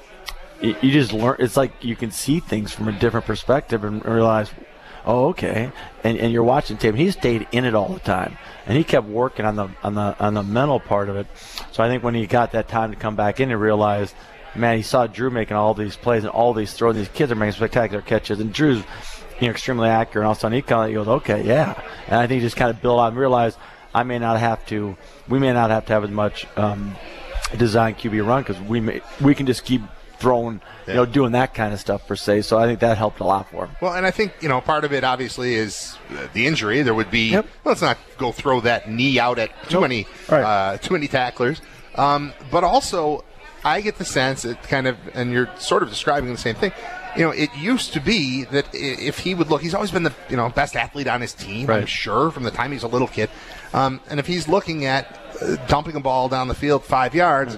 you just learn. It's like you can see things from a different perspective and realize, oh, okay. And and you're watching tape. He stayed in it all the time, and he kept working on the on the on the mental part of it. So I think when he got that time to come back in, he realized, man, he saw Drew making all these plays and all these throws. These kids are making spectacular catches, and Drew's, you know, extremely accurate. And all of a sudden he kind of he goes, okay, yeah. And I think he just kind of built out and realized, I may not have to. We may not have to have as much um, design Q B run because we may we can just keep throwing, you know, doing that kind of stuff per se. So I think that helped a lot for him.
Well, and I think, you know, part of it obviously is the injury. There would be, yep. well, let's not go throw that knee out at too nope. many, right. uh, too many tacklers. Um, but also, I get the sense that kind of, and you're sort of describing the same thing. You know, it used to be that if he would look, he's always been the, you know, best athlete on his team, right. I'm sure, from the time he's a little kid. Um, and if he's looking at uh, dumping a ball down the field five yards, mm.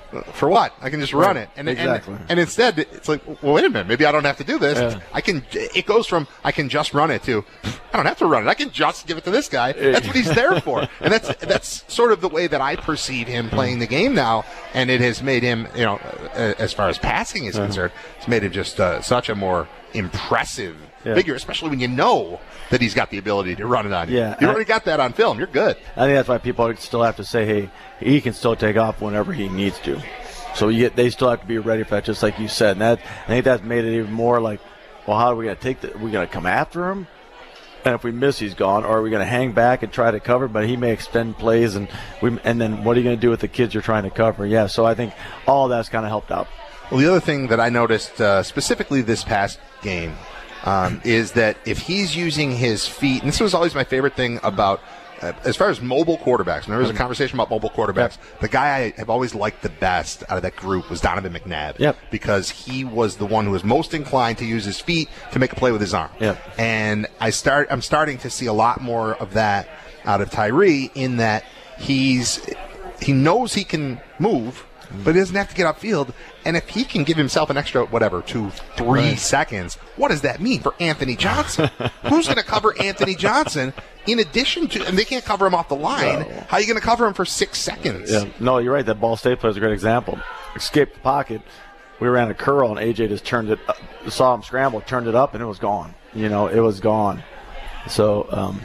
for what? I can just run
Right.
it. And,
Exactly.
and and instead, it's like, well, wait a minute. Maybe I don't have to do this.
Yeah.
I can. It goes from I can just run it to I don't have to run it. I can just give it to this guy. That's what he's there for. And that's that's sort of the way that I perceive him playing the game now. And it has made him, you know, uh, as far as passing is
Uh-huh.
concerned, it's made him just uh, such a more impressive
Yeah.
figure, especially when you know that he's got the ability to run it on you.
Yeah,
You
I-
already got that on film. You're good.
I think that's why people still have to say, hey, he can still take off whenever he needs to. So you get, they still have to be ready for that, just like you said. And that I think that's made it even more like, well, how are we going to take the? Are we going to come after him? And if we miss, he's gone. Or are we going to hang back and try to cover? But he may extend plays, and we. And then what are you going to do with the kids you're trying to cover? Yeah. So I think all that's kind of helped out.
Well, the other thing that I noticed uh, specifically this past game um, is that if he's using his feet, and this was always my favorite thing about, uh, as far as mobile quarterbacks, and there was a conversation about mobile quarterbacks, yep. the guy I have always liked the best out of that group was Donovan McNabb.
Yep.
Because he was the one who was most inclined to use his feet to make a play with his arm.
Yep.
And I start, I'm starting to see a lot more of that out of Tyree in that he's he knows he can move, but he doesn't have to get upfield. And if he can give himself an extra, whatever, two, three
Right.
seconds, what does that mean for Anthony Johnson? Who's going to cover Anthony Johnson in addition to, and they can't cover him off the line.
No.
How are you going to cover him for six seconds?
Yeah. No, you're right. That Ball State player is a great example. Escaped the pocket. We ran a curl, and A J just turned it up, saw him scramble, turned it up, and it was gone. You know, it was gone. So, um,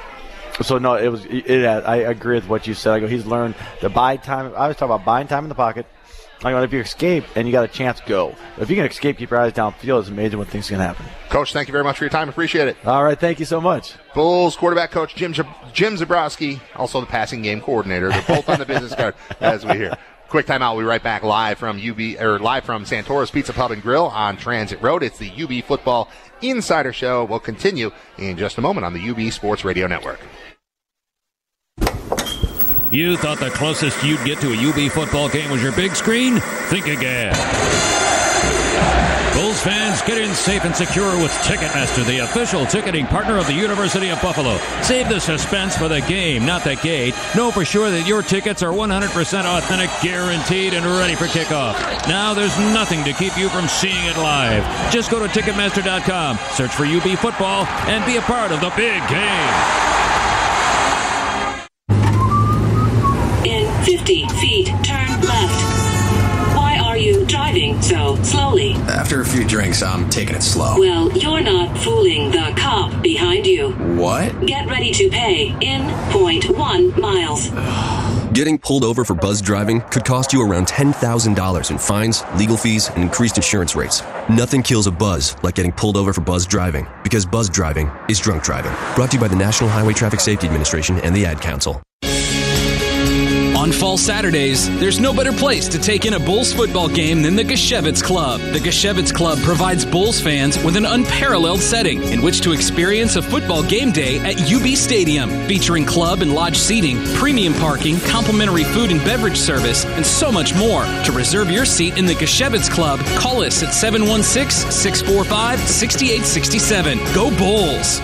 so no, it was, it, it had, I agree with what you said. I go, he's learned the buy time. I was talking about buying time in the pocket. I go, if you escape and you got a chance, go. If you can escape, keep your eyes downfield, it's amazing what things can happen.
Coach, thank you very much for your time. Appreciate it.
All right, thank you so much.
Bulls quarterback coach Jim Jim Zebrowski, also the passing game coordinator. They're both on the business card as we hear. Quick timeout. We'll be right back live from U B or live from Santora's Pizza Pub and Grill on Transit Road. It's the U B Football Insider Show. We'll continue in just a moment on the U B Sports Radio Network.
You thought the closest you'd get to a U B football game was your big screen? Think again. Bulls fans, get in safe and secure with Ticketmaster, the official ticketing partner of the University of Buffalo. Save the suspense for the game, not the gate. Know for sure that your tickets are one hundred percent authentic, guaranteed, and ready for kickoff. Now there's nothing to keep you from seeing it live. Just go to Ticketmaster dot com, search for U B football, and be a part of the big game.
fifty feet, turn left. Why are you driving so slowly?
After a few drinks, I'm taking it slow.
Well, you're not fooling the cop behind you.
What?
Get ready to pay in zero point one miles.
Getting pulled over for buzz driving could cost you around ten thousand dollars in fines, legal fees, and increased insurance rates. Nothing kills a buzz like getting pulled over for buzz driving, because buzz driving is drunk driving. Brought to you by the National Highway Traffic Safety Administration and the Ad Council.
On fall Saturdays, there's no better place to take in a Bulls football game than the Geshevitz Club. The Geshevitz Club provides Bulls fans with an unparalleled setting in which to experience a football game day at U B Stadium, featuring club and lodge seating, premium parking, complimentary food and beverage service, and so much more. To reserve your seat in the Geshevitz Club, call us at seven one six, six four five, six eight six seven. Go Bulls!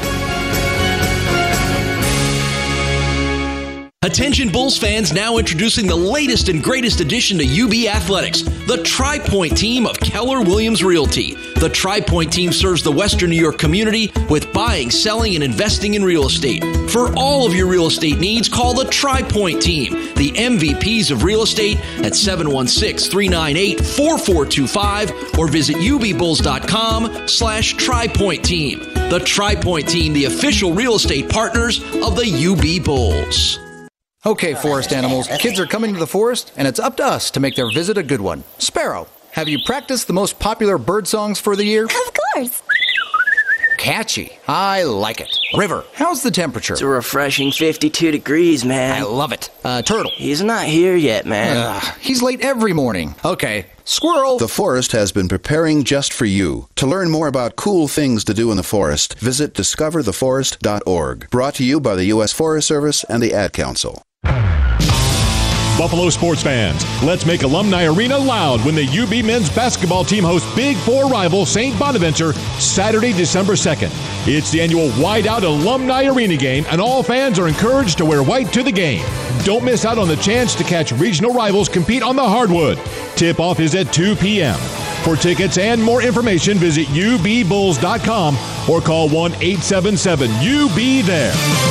Attention Bulls fans, now introducing the latest and greatest addition to U B Athletics, the Tri-Point team of Keller Williams Realty. The Tri-Point team serves the Western New York community with buying, selling, and investing in real estate. For all of your real estate needs, call the Tri-Point team, the M V Ps of real estate, at seven one six, three nine eight, four four two five or visit U B bulls dot com slash Tri-Point team. The Tri-Point team, the official real estate partners of the U B Bulls.
Okay, forest animals, kids are coming to the forest, and it's up to us to make their visit a good one. Sparrow, have you practiced the most popular bird songs for the year?
Of course.
Catchy. I like it. River, how's the temperature?
It's a refreshing fifty-two degrees, man.
I love it. Uh, Turtle.
He's not here yet, man.
Uh, he's late every morning. Okay. Squirrel.
The forest has been preparing just for you. To learn more about cool things to do in the forest, visit discover the forest dot org. Brought to you by the U S Forest Service and the Ad Council.
Buffalo sports fans, let's make Alumni Arena loud when the U B men's basketball team hosts Big Four rival Saint Bonaventure Saturday, December second. It's the annual Whiteout Alumni Arena game, and all fans are encouraged to wear white to the game. Don't miss out on the chance to catch regional rivals compete on the hardwood. Tip-off is at two p.m. For tickets and more information, visit U B bulls dot com or call one eight seven seven U B there.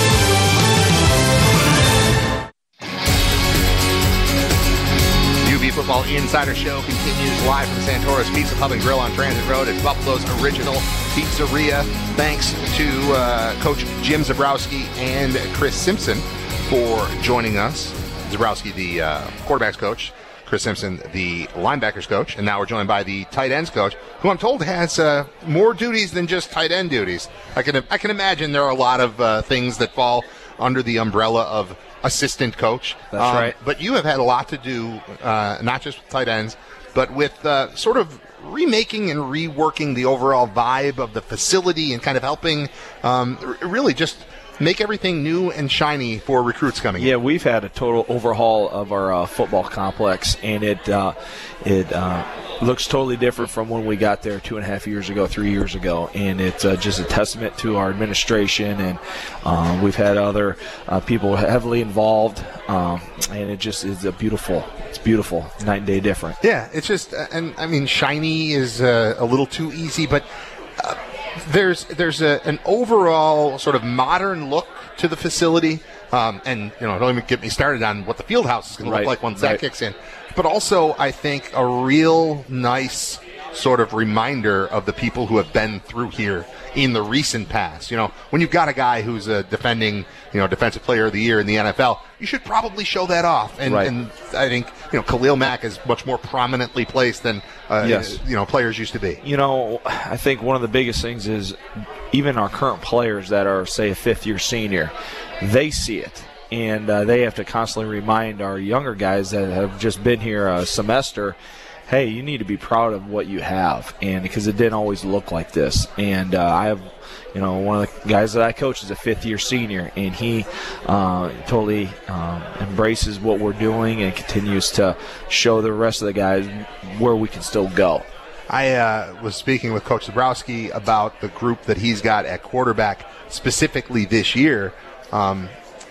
U B Football Insider Show continues live from Santora's Pizza Pub and Grill on Transit Road. It's Buffalo's original pizzeria. Thanks to uh, Coach Jim Zebrowski and Chris Simpson for joining us. Zebrowski, the uh, quarterback's coach. Chris Simpson, the linebackers coach. And now we're joined by the tight ends coach, who I'm told has uh, more duties than just tight end duties. I can, I can imagine there are a lot of uh, things that fall under the umbrella of assistant coach.
That's
um,
right.
But you have had a lot to do, uh, not just with tight ends, but with uh, sort of remaking and reworking the overall vibe of the facility and kind of helping um, r- really just make everything new and shiny for recruits coming in.
Yeah, we've had a total overhaul of our uh, football complex, and it uh, it uh, looks totally different from when we got there two and a half years ago, three years ago, and it's uh, just a testament to our administration, and uh, we've had other uh, people heavily involved, um, and it just is a beautiful, it's beautiful, night and day different.
Yeah, it's just, and I mean, shiny is uh, a little too easy, but uh, There's there's a, an overall sort of modern look to the facility, um, and you know, don't even get me started on what the field house is going
Right,
to look like once that
right.
kicks in. But also, I think a real nice sort of reminder of the people who have been through here in the recent past. You know, when you've got a guy who's a defending, you know, defensive player of the year in the N F L, you should probably show that off. And,
Right.
and I think, you know, Khalil Mack is much more prominently placed than, uh,
Yes.
you know, players used to be.
You know, I think one of the biggest things is even our current players that are, say, a fifth-year senior, they see it. And uh, they have to constantly remind our younger guys that have just been here a semester, hey, you need to be proud of what you have, and because it didn't always look like this. And uh, I have, you know, one of the guys that I coach is a fifth-year senior, and he uh, totally um, embraces what we're doing and continues to show the rest of the guys where we can still go.
I uh, was speaking with Coach Zebrowski about the group that he's got at quarterback specifically this year. Um,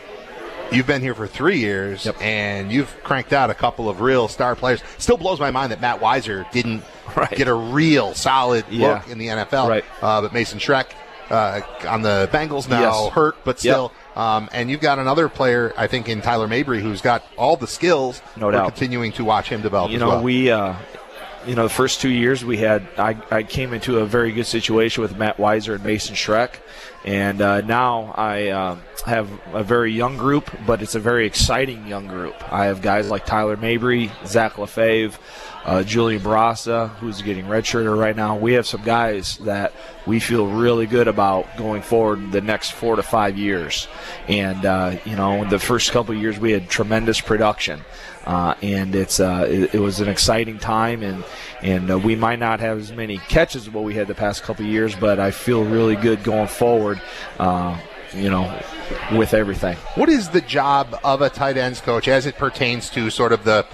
You've been here for three years,
Yep.
and you've cranked out a couple of real star players. Still blows my mind that Matt Weiser didn't
Right.
get a real solid
Yeah.
look in the N F L.
Right.
Uh, but Mason Schreck uh, on the Bengals now,
Yes.
hurt, but still. Um, and you've got another player, I think, in Tyler Mabry, who's got all the skills.
No
We're
doubt.
continuing to watch him develop
You
as
know,
well.
we, uh, you know, the first two years we had, I, I came into a very good situation with Matt Weiser and Mason Schreck. And uh, now I uh, have a very young group, but it's a very exciting young group. I have guys like Tyler Mabry, Zach Lefebvre, uh, Julian Barassa, who's getting redshirted right now. We have some guys that we feel really good about going forward the next four to five years. And, uh, you know, the first couple of years we had tremendous production. Uh, and it's uh, it, it was an exciting time, and and uh, we might not have as many catches as what we had the past couple of years, but I feel really good going forward, uh, you know, with everything.
What is the job of a tight ends coach as it pertains to sort of the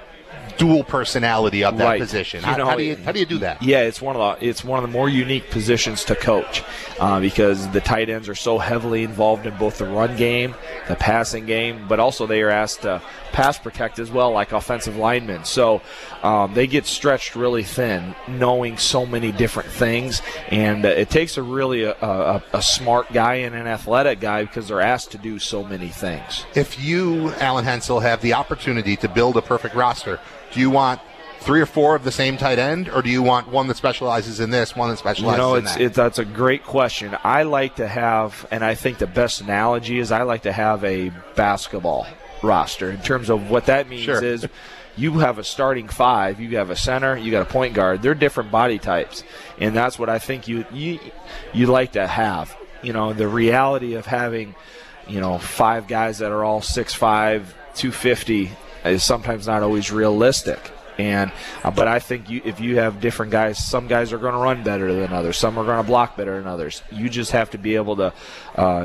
dual personality of that
Right.
position?
You
How,
know,
how do you how do you do that?
Yeah, it's one of the it's one of the more unique positions to coach uh, because the tight ends are so heavily involved in both the run game, the passing game, but also they are asked to pass protect as well, like offensive linemen. So um, they get stretched really thin, knowing so many different things, and uh, it takes a really a, a, a smart guy and an athletic guy because they're asked to do so many things.
If you, Alan Hensel, have the opportunity to build a perfect roster, do you want three or four of the same tight end, or do you want one that specializes in this, one that specializes
You know,
in
it's
that?
it, that's a great question. I like to have, and I think the best analogy is I like to have a basketball roster. In terms of what that means
Sure.
is you have a starting five, you have a center, you got a point guard. They're different body types, and that's what I think you you you like to have. You know, the reality of having, you know, five guys that are all six five, two fifty is sometimes not always realistic. And uh, but I think you, if you have different guys, some guys are going to run better than others, some are going to block better than others. You just have to be able to uh, put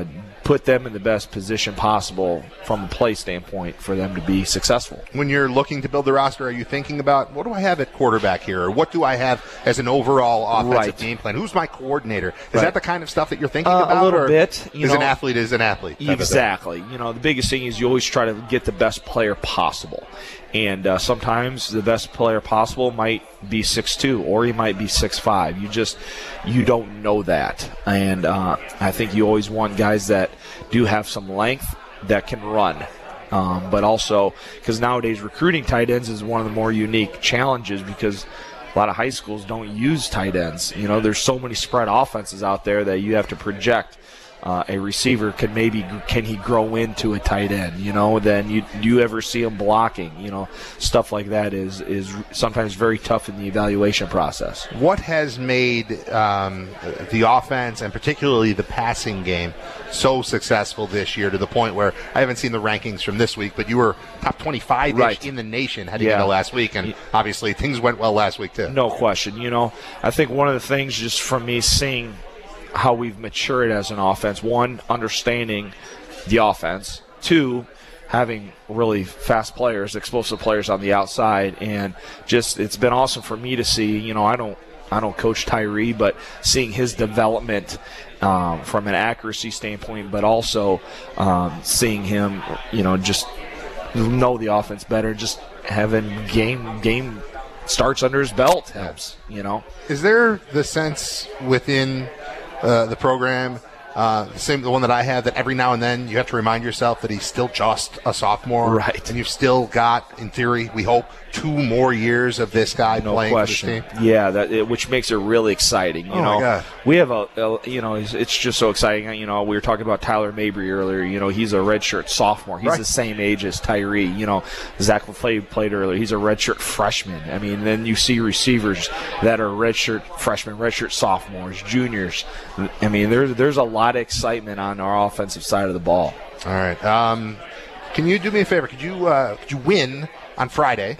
put them in the best position possible from a play standpoint for them to be successful.
When you're looking to build the roster, are you thinking about what do I have at quarterback here, or what do I have as an overall offensive
Right.
game plan? Who's my coordinator? Is
Right.
that the kind of stuff that you're thinking
Uh,
about?
a little
or
bit. You
is
know,
an athlete is an athlete. type of thing?
Exactly. You know, the biggest thing is you always try to get the best player possible. And uh, sometimes the best player possible might be six two, or he might be six five. You just, you don't know that. And uh, I think you always want guys that do have some length that can run. Um, but also, because nowadays recruiting tight ends is one of the more unique challenges, because a lot of high schools don't use tight ends. You know, there's so many spread offenses out there that you have to project. Uh, a receiver can maybe can he grow into a tight end? You know, then you do you ever see him blocking? You know, stuff like that is is sometimes very tough in the evaluation process.
What has made um, the offense and particularly the passing game so successful this year, to the point where I haven't seen the rankings from this week, but you were top twenty-five-ish
Right.
in the nation heading
Yeah.
into last week, and obviously things went well last week too.
No question. You know, I think one of the things just from me seeing how we've matured as an offense, one, understanding the offense, two, having really fast players, explosive players on the outside, and just it's been awesome for me to see. You know, I don't I don't coach Tyree, but seeing his development um, from an accuracy standpoint, but also um, seeing him, you know, just know the offense better, just having game game starts under his belt helps. You know,
Is there the sense within uh, the program, uh, the same the one that I have, that every now and then you have to remind yourself that he's still just a sophomore,
right?
And you've still got, in theory, we hope, two more years of this guy
No
playing
question.
for this team.
Yeah, that it, which makes it really exciting. You
Oh, my
know,
God.
we have a, a you know, it's, it's just so exciting. You know, we were talking about Tyler Mabry earlier. You know, he's a redshirt sophomore. He's
Right.
the same age as Tyree. You know, Zach LaFleur played earlier. He's a redshirt freshman. I mean, then you see receivers that are redshirt freshmen, redshirt sophomores, juniors. I mean, there's there's a lot of excitement on our offensive side of the ball.
All right. Um, can you do me a favor? Could you uh, could you win on Friday?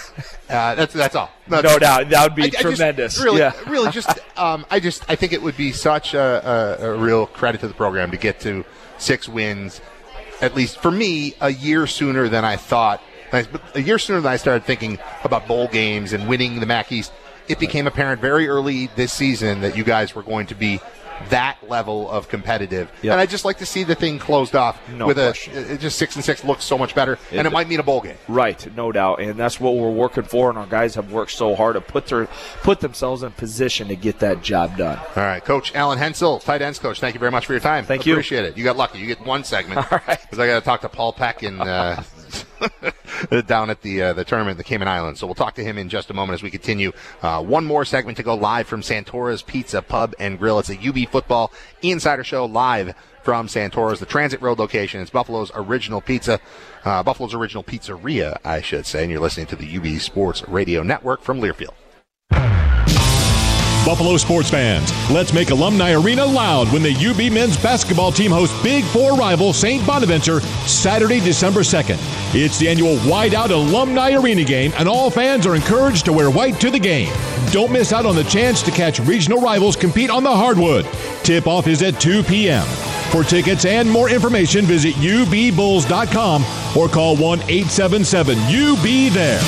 Uh, that's that's all.
No doubt. That would be
I- I just-
tremendous.
really,
Yeah.
really, just um, I just I think it would be such a, a, a real credit to the program to get to six wins, at least for me, a year sooner than I thought. A year sooner than I started thinking about bowl games and winning the M A C East. It became apparent very early this season that you guys were going to be that level of competitive.
Yep.
And I just like to see the thing closed off
No
with
question.
a it just six and six looks so much better, and it might mean a bowl game.
Right, no doubt, and that's what we're working for. And our guys have worked so hard to put their put themselves in position to get that job done.
All right, Coach Alan Hensel, tight ends coach. Thank you very much for your time.
Thank you.
Appreciate it. You got lucky. You get one segment. All right, because I got to talk to Paul Peck in. Uh, down at the uh, the tournament, the Cayman Islands. So we'll talk to him in just a moment as we continue. Uh, one more segment to go live from Santora's Pizza Pub and Grill. It's a U B Football Insider Show live from Santora's, the Transit Road location. It's Buffalo's original pizza, uh, Buffalo's original pizzeria, I should say. And you're listening to the U B Sports Radio Network from Learfield.
Buffalo sports fans, let's make Alumni Arena loud when the U B men's basketball team hosts Big Four rival Saint Bonaventure Saturday, December second. It's the annual Whiteout Alumni Arena game, and all fans are encouraged to wear white to the game. Don't miss out on the chance to catch regional rivals compete on the hardwood. Tip-off is at two p.m. For tickets and more information, visit U B bulls dot com or call one eight seven seven U B there.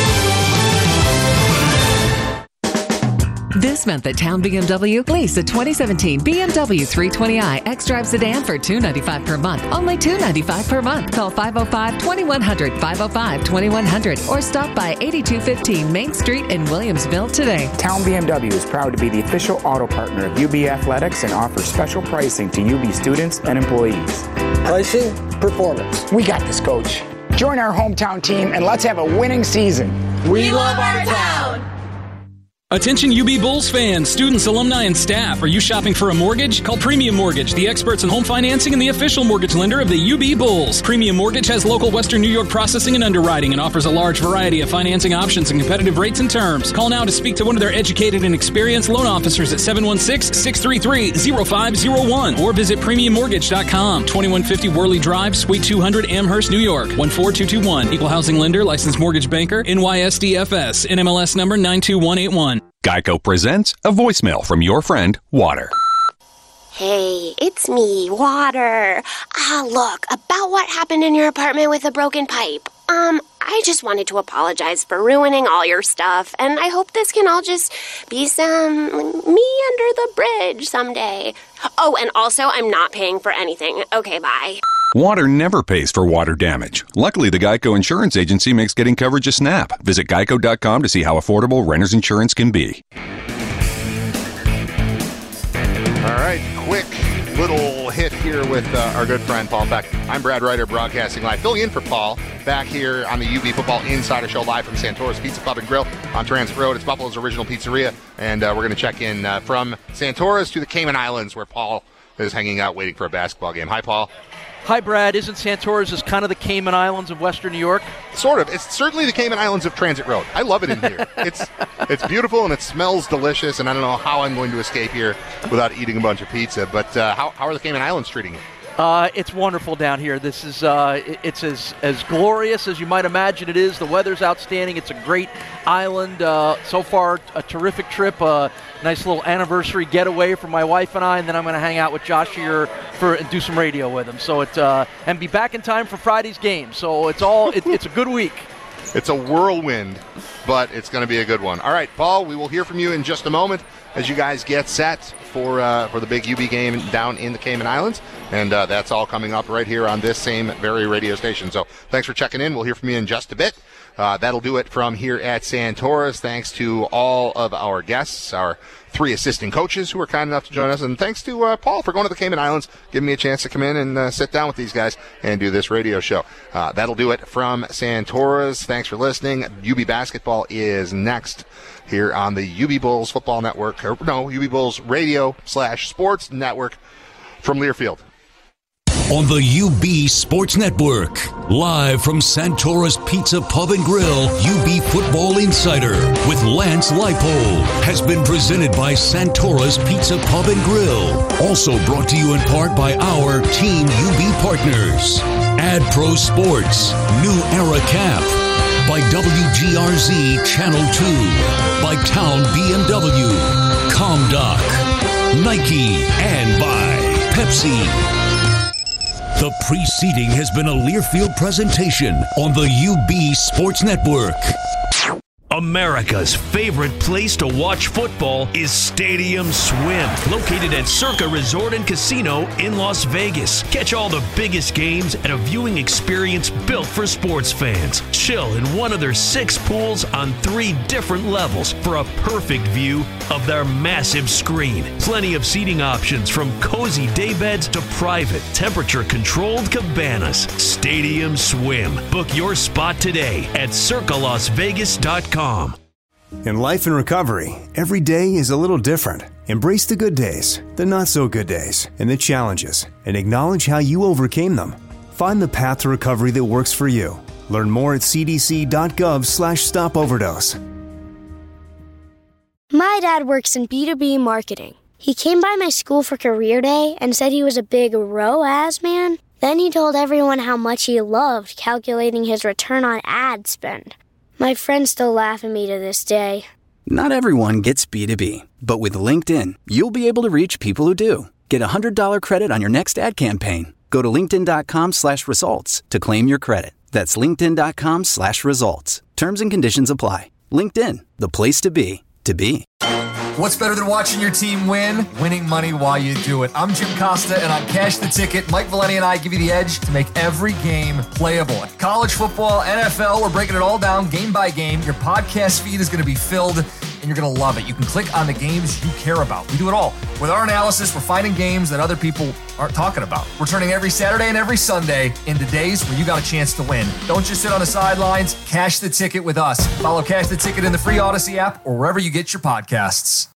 This month at Town B M W, lease a twenty seventeen B M W three twenty i X-Drive sedan for two hundred ninety-five dollars per month. Only two hundred ninety-five dollars per month. Call five oh five, twenty-one hundred, five oh five, twenty-one hundred, or stop by eighty-two fifteen Main Street in Williamsville today.
Town B M W is proud to be the official auto partner of U B Athletics and offers special pricing to U B students and employees.
Pricing, performance.
We got this, Coach. Join our hometown team and let's have a winning season.
We love our town.
Attention U B Bulls fans, students, alumni, and staff. Are you shopping for a mortgage? Call Premium Mortgage, the experts in home financing and the official mortgage lender of the U B Bulls. Premium Mortgage has local Western New York processing and underwriting and offers a large variety of financing options and competitive rates and terms. Call now to speak to one of their educated and experienced loan officers at seven one six, six three three, zero five zero one or visit premium mortgage dot com. twenty-one fifty Worley Drive, Suite two hundred, Amherst, New York. one four two two one. Equal housing lender, licensed mortgage banker, N Y S D F S, N M L S number nine two one eight one.
Geico presents a voicemail from your friend, Water. Hey, it's me, Water. Ah, look, about what happened in your apartment with the broken pipe. Um, I just wanted to apologize for ruining all your stuff, and I hope this can all just be some me under the bridge someday. Oh, and also, I'm not paying for anything. Okay, bye.
Water never pays for water damage. Luckily, the Geico Insurance Agency makes getting coverage a snap. Visit geico dot com to see how affordable renter's insurance can be.
All right, quick little hit here with uh, our good friend Paul Beck. I'm Brad Ryder, broadcasting live, filling in for Paul, back here on the U B Football Insider Show, live from Santora's Pizza Pub and Grill on Transit Road. It's Buffalo's original pizzeria, and uh, we're going to check in uh, from Santora's to the Cayman Islands, where Paul is hanging out waiting for a basketball game. Hi, Paul.
Hi, Brad. Isn't Santora's is kind of the Cayman Islands of Western New York?
Sort of. It's certainly the Cayman Islands of Transit Road. I love it in here. It's it's beautiful and it smells delicious, and I don't know how I'm going to escape here without eating a bunch of pizza. But uh, how, how are the Cayman Islands treating you?
Uh, it's wonderful down here. This is uh, it, it's as, as glorious as you might imagine it is. The weather's outstanding. It's a great island. Uh, so far, a terrific trip. Uh, nice little anniversary getaway for my wife and I, and then I'm going to hang out with Josh here for and do some radio with him. So it uh, and be back in time for Friday's game. So it's all it, it's a good week.
It's a whirlwind, but it's going to be a good one. All right, Paul, we will hear from you in just a moment as you guys get set for uh, for the big U B game down in the Cayman Islands. And uh, that's all coming up right here on this same very radio station. So thanks for checking in. We'll hear from you in just a bit. Uh, that'll do it from here at Santora's. Thanks to all of our guests, our three assistant coaches who were kind enough to join us. And thanks to uh, Paul for going to the Cayman Islands, giving me a chance to come in and uh, sit down with these guys and do this radio show. Uh, that'll do it from Santora's. Thanks for listening. U B Basketball is next here on the U B Bulls Football Network. Or, no, U B Bulls Radio slash Sports Network from Learfield.
On the U B Sports Network, live from Santora's Pizza Pub and Grill, U B Football Insider with Lance Leipold has been presented by Santora's Pizza Pub and Grill. Also brought to you in part by our Team U B partners. AdPro Sports, New Era Cap, by W G R Z Channel two, by Town B M W, ComDoc, Nike, and by Pepsi. The preceding has been a Learfield presentation on the U B Sports Network.
America's favorite place to watch football is Stadium Swim, located at Circa Resort and Casino in Las Vegas. Catch all the biggest games at a viewing experience built for sports fans. Chill in one of their six pools on three different levels for a perfect view of their massive screen. Plenty of seating options from cozy daybeds to private, temperature-controlled cabanas. Stadium Swim. Book your spot today at circa las vegas dot com.
In life and recovery, every day is a little different. Embrace the good days, the not so good days, and the challenges, and acknowledge how you overcame them. Find the path to recovery that works for you. Learn more at c d c dot gov slash stop overdose.
My dad works in B two B marketing. He came by my school for career day and said he was a big R O A S man. Then he told everyone how much he loved calculating his return on ad spend. My friends still laugh at me to this day.
Not everyone gets B two B, but with LinkedIn, you'll be able to reach people who do. Get a one hundred dollars credit on your next ad campaign. Go to linkedin.com slash results to claim your credit. That's linkedin.com slash results. Terms and conditions apply. LinkedIn, the place to be, to be.
What's better than watching your team win? Winning money while you do it. I'm Jim Costa, and on Cash the Ticket, Mike Valenti and I give you the edge to make every game playable. College football, N F L, we're breaking it all down game by game. Your podcast feed is going to be filled, and you're going to love it. You can click on the games you care about. We do it all. With our analysis, we're finding games that other people aren't talking about. We're turning every Saturday and every Sunday into days where you got a chance to win. Don't just sit on the sidelines. Cash the Ticket with us. Follow Cash the Ticket in the free Odyssey app or wherever you get your podcasts.